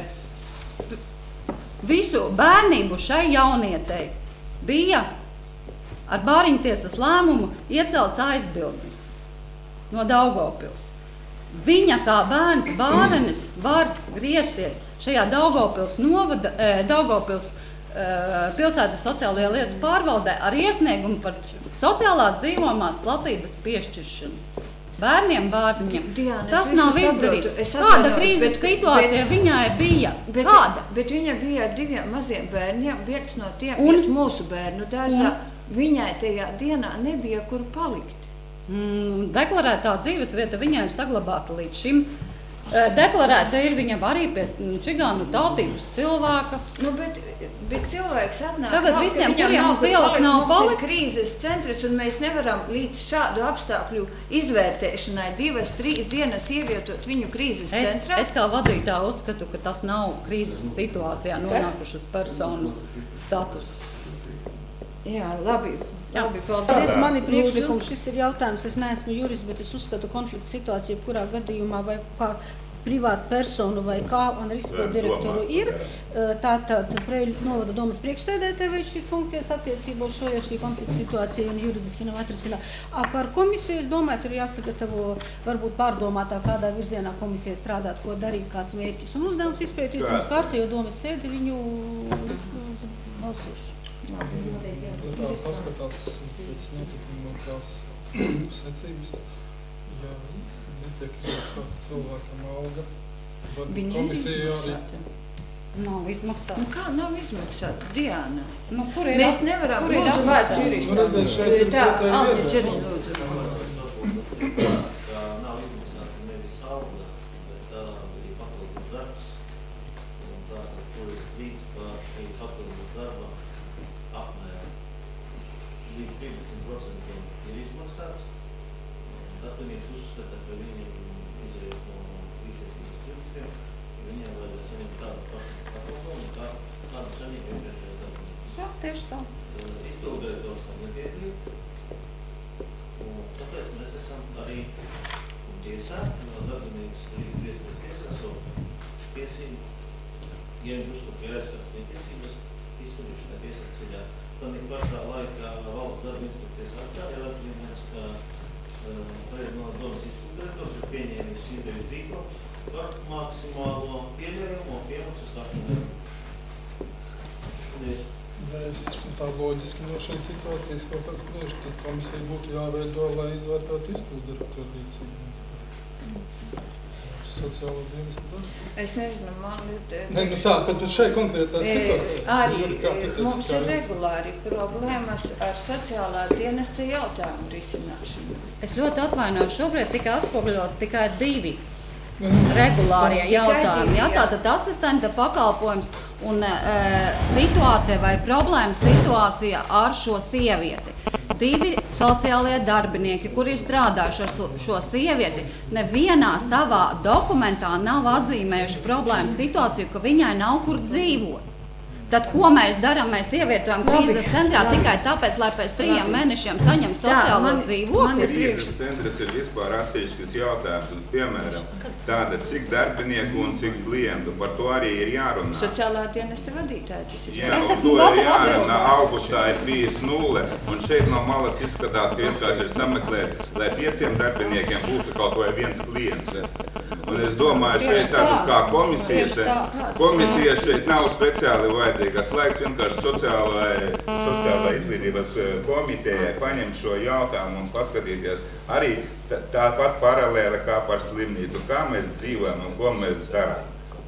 visu bērnību šai jaunietei bija ar bāriņu tiesas lēmumu iecelts aizbildnis no Daugavpils. Viņa kā bērns bārenis var griezties šajā Daugavpils novada, e, Daugavpils e, pilsētas sociālajā lietu pārvaldē ar iesniegumu par sociālās dzīvojamās platības piešķiršanu. Bērniem, bērniņiem. Diana, es Tas visu nav saprotu, izdarīts. es Kāda atvainojos, krīzes bet- situācija bet- viņai bija? Bet, Kāda? bet viņa bija ar diviem maziem bērniem, viens no tiem Un? iet mūsu bērnu dārzā. Viņai tajā dienā nebija, kur palikt. Mm, deklarētā dzīvesvieta viņai ir saglabāta līdz šim. E, Deklarēta ir viņa arī pie mm, čigānu tautības cilvēka. Nu, bet, bet cilvēks atnāk, Tagad ka visiem, viņam kuriem nav uz kur ielas palikt, nav mums ir palikt. krīzes centrs, un mēs nevaram līdz šādu apstākļu izvērtēšanai divas, trīs dienas ievietot viņu krīzes Es, centrā. es kā vadītāja uzskatu, ka tas nav krīzes situācijā nonākušas personas status. Jā, labi. Jā. labi paldies. Es mani priekšlikums, šis ir jautājums, es neesmu jurists, bet es uzskatu konflikta situāciju, kurā gadījumā vai kā privātu personu vai kā man ar izpildu direktoru ir. Tātad Preiļu novada domas priekšsēdētāja vai šīs funkcijas attiecībā uz šo, ja šī konflikta situācija un juridiski nav atrisinā. Par komisiju, es domāju, tur jāsagatavo varbūt pārdomātā, kādā virzienā komisija strādāt, ko darīt, kāds mērķis un uzdevums izpētīt, un skārta, jo domas sēdi viņu balsošu. Tā paskatās pēc notikumiem tās secības, ja netiek izmaksāta cilvēkam alga, tad komisija arī... Nav izmaksāta. Nu kā nav izmaksāta? Diana. Nu, kur ir? Mēs nevaram lūdzu vārds juristam. Tā, Aldi Džerni lūdzu. Nav izmaksāta nevis alga, bet tā bija papildus darbs. Un tā, tur ir strīds par šī papildus darba apmēram. Līdz trīsdesmit procentiem ir izmaksāts. Tad viņiem uzskata, ka viņiem izriet no līdztiesības principiem, ka viņiem vajadzēs saņemt tādu pašu pakalpojumu, kā tādu saņem iepriekšējā darbinieks. Jā, tieši tā. Izpildirektors tam nepiekrīt. Un tāpēc mēs esam arī tiesā, no darbinieks līdz griezties tiesā savu tiesību. Ja viņš uzskata, ka ir aizskats viņa tiesības, izskatīšu tā tiesas ceļā. Tad pašā laikā valsts darba inspekcijas aktā ir atzīmēts, ka Preiļu novada domas izpildirektors ir pieņēmis izdevis rīkums par maksimālo pieļaujumu un piemaksas apmērumu. Mēs tā loģiski no šīs situācijas kaut kāds spriež, tad komisija būtu jāveido, lai izvērtātu izpildirektoru rīcību. Sociālo dienestu darbu. Es nezinu, man ir... Ne, nu tā, pat šeit konkrētā situācija. Arī mums ir regulāri problēmas ar sociālā dienesta jautājumu risināšanu. Es ļoti atvainojos, šobrīd tika atspoguļot tikai divi regulārie jautājumi. Jā, tātad asistenta pakalpojums un e, situācija vai problēma situācija ar šo sievieti. Divi sociālie darbinieki, kuri ir strādājuši ar šo, šo sievieti, nevienā savā dokumentā nav atzīmējuši problēmu situāciju, ka viņai nav kur dzīvot. Tad, ko mēs darām? Mēs ievietojam krīzes centrā tikai tāpēc, lai pēc trījiem mēnešiem saņem sociālo dzīvokli. Krīzes centrs ir vispār atsevišķs jautājums, un, piemēram, tāda, cik darbinieku un cik klientu, par to arī ir jārunā. Sociālā dienesta vadītāja tas ir. Jā, un to ir jārunā. Augustā ir bijis nulle, un šeit no malas izskatās, ka vienkārši ir sameklēt, lai pieciem darbiniekiem būtu kaut vai viens klients. Un es domāju, šeit tādas kā komisijas, komisijas šeit nav speciāli vajadzīgas laiks, vienkārši sociālai, sociālai izglītības komitejai paņemt šo jautājumu un paskatīties arī tāpat paralēli kā par slimnīcu, kā mēs dzīvojam un ko mēs darām.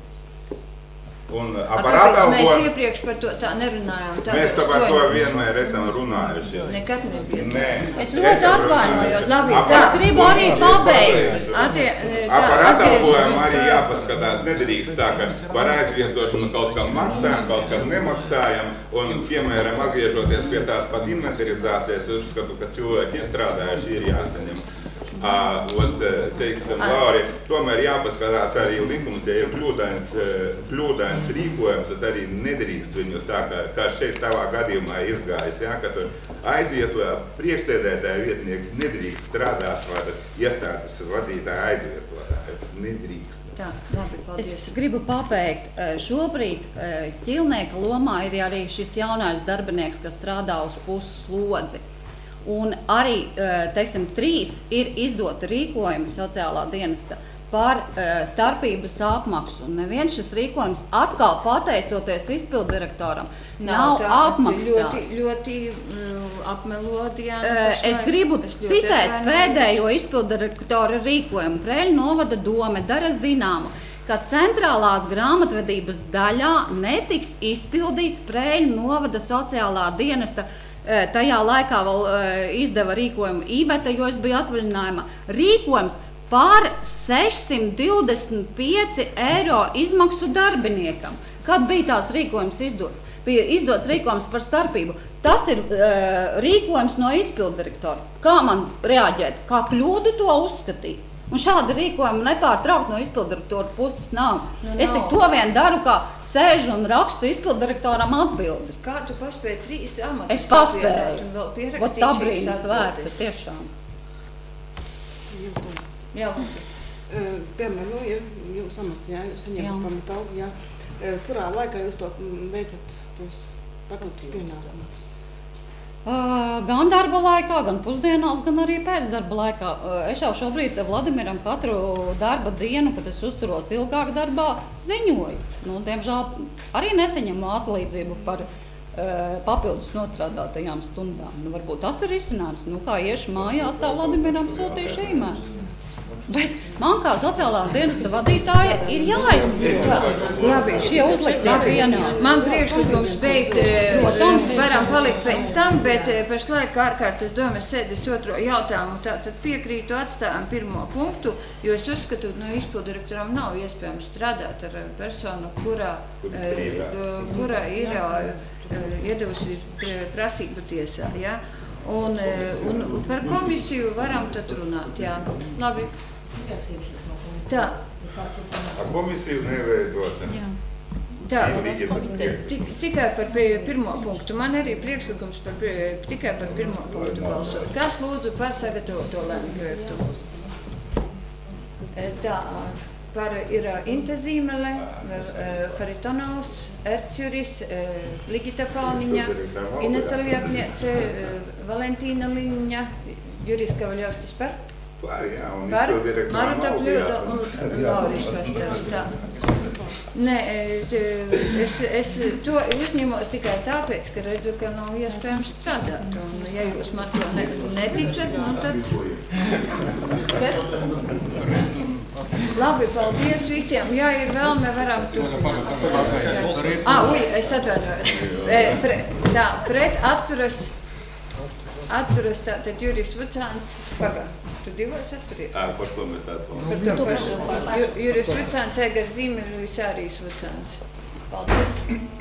Un Kāpēc mēs iepriekš par to tā nerunājām? Mēs tā par to vienmēr esam runājuši. Nekad nebija. Nē. Es ļoti atvainojos. Labi, es gribu arī pabeigt. Par atalgojumu arī jāpaskatās. Nedrīkst tā, ka par aizvietošanu kaut kam maksājam, kaut kam nemaksājam. Un, piemēram, atgriežoties pie tās pat inventarizācijas, es uzskatu, ka cilvēki iestrādājuši ir jāsaņem. Uh, un, teiksim, Lauri, tomēr jāpaskatās arī likums, ja ir kļūdains, kļūdains rīkojums, tad arī nedrīkst viņu tā, kā, kā šeit tavā gadījumā izgājis, jā, ka tur aizvietoja priekšsēdētāja vietnieks nedrīkst strādāt vai iestādes vadītāja aizvietotāja. Nedrīkst. Tā, labi, paldies. Es gribu pabeigt. Šobrīd ķilnieka lomā ir arī šis jaunais darbinieks, kas strādā uz pusslodzi. Un arī, teiksim, trīs ir izdoti rīkojumi sociālā dienesta par starpības apmaksu. Un neviens šis rīkojums atkal pateicoties izpildirektoram nav apmaksāts. Ļoti, ļoti uh, apmelo Diana. Es gribu citēt pēdējo izpildirektora rīkojumu. Preiļu novada dome dara zināmu, ka centrālās grāmatvedības daļā netiks izpildīts Preiļu novada sociālā dienesta. Tajā laikā vēl izdeva rīkojumu Ībeta, jo es biju atvaļinājumā. Rīkojums par sešsimt divdesmit pieci eiro izmaksu darbiniekam. Kad bija tās rīkojums izdots? Bija izdots rīkojums par starpību. Tas ir uh, rīkojums no izpildirektora. Kā man reaģēt? Kā kļūdu to uzskatīt? Un šādi rīkojumi nepārtraukt no izpildirektora puses nav. No, es tik to vien daru, kā sēžu un rakstu izpildirektoram atbildes. Kā tu paspēji trīs amatus? Es paspēju. Un vēl pierakstīt Vat tā brīnas vērta, tiešām. Jā, lūdzu. Piemēram, nu, ja jūs amats, jā, jūs saņemat pamatalgu, jā, kurā laikā jūs to veicat tos papildus pienākumus? Uh, gan darba laikā, gan pusdienās, gan arī pēcdarba laikā. Uh, es jau šobrīd Vladimiram katru darba dienu, kad es uzturos ilgāk darbā, ziņoju. Nu, diemžēl arī nesaņemu atlīdzību par uh, papildus nostrādātajām stundām. Nu, varbūt tas ir izcinājums. Nu, kā iešu mājās, tā Vladimiram sūtīšu e-mails. Bet man kā sociālā dienesta vadītāja ir jāizsaka šie uzliktie pienākumi. Man priekšlikums beigt, protams, varam palikt pēc tam, bet pašlaik ārkārtas domas sēdes otro jautājumu, tātad piekrītu atstājam pirmo punktu, jo es uzskatu, no izpildirektoram nav iespējams strādāt ar personu, kurā, kurā ir iedevusi prasību tiesā. Ja? Un, un par komisiju varam tad runāt, jā. Labi. Tā. Ar komisiju neveidot. Tā, tik, tikai par pirmo punktu. Man arī priekšlikums par, tikai par pirmo punktu balsot. Kas lūdzu par sagatavoto lēmumu projektu? Tā, par ir Inte Zīmele, Haritonovs, Ercjuris, Ligita Palniņa, Ineta Liepniece, Valentīna Liņa, Juris Kavaļovskis par? Par, jā, un par izpildirektoram Maruta Bļuda un Lauris Pastars. Tā. Nē, es, es to uzņemos tikai tāpēc, ka redzu, ka nav iespējams strādāt. Un ja jūs man jau ne, neticat, nu tad... Kas? Labi, paldies visiem. Ja ir vēlme, varam turpināt. Ah, uj, es atvainojos. Pre, tā, pret atturas, atturas tātad Juris Vucāns. Pagā, tu divos atturies? Ā, par ko mēs tādu paldies? Par to pašu. Juris Vucāns, Egars Zīmeļs, Ārijas Vucāns. Paldies.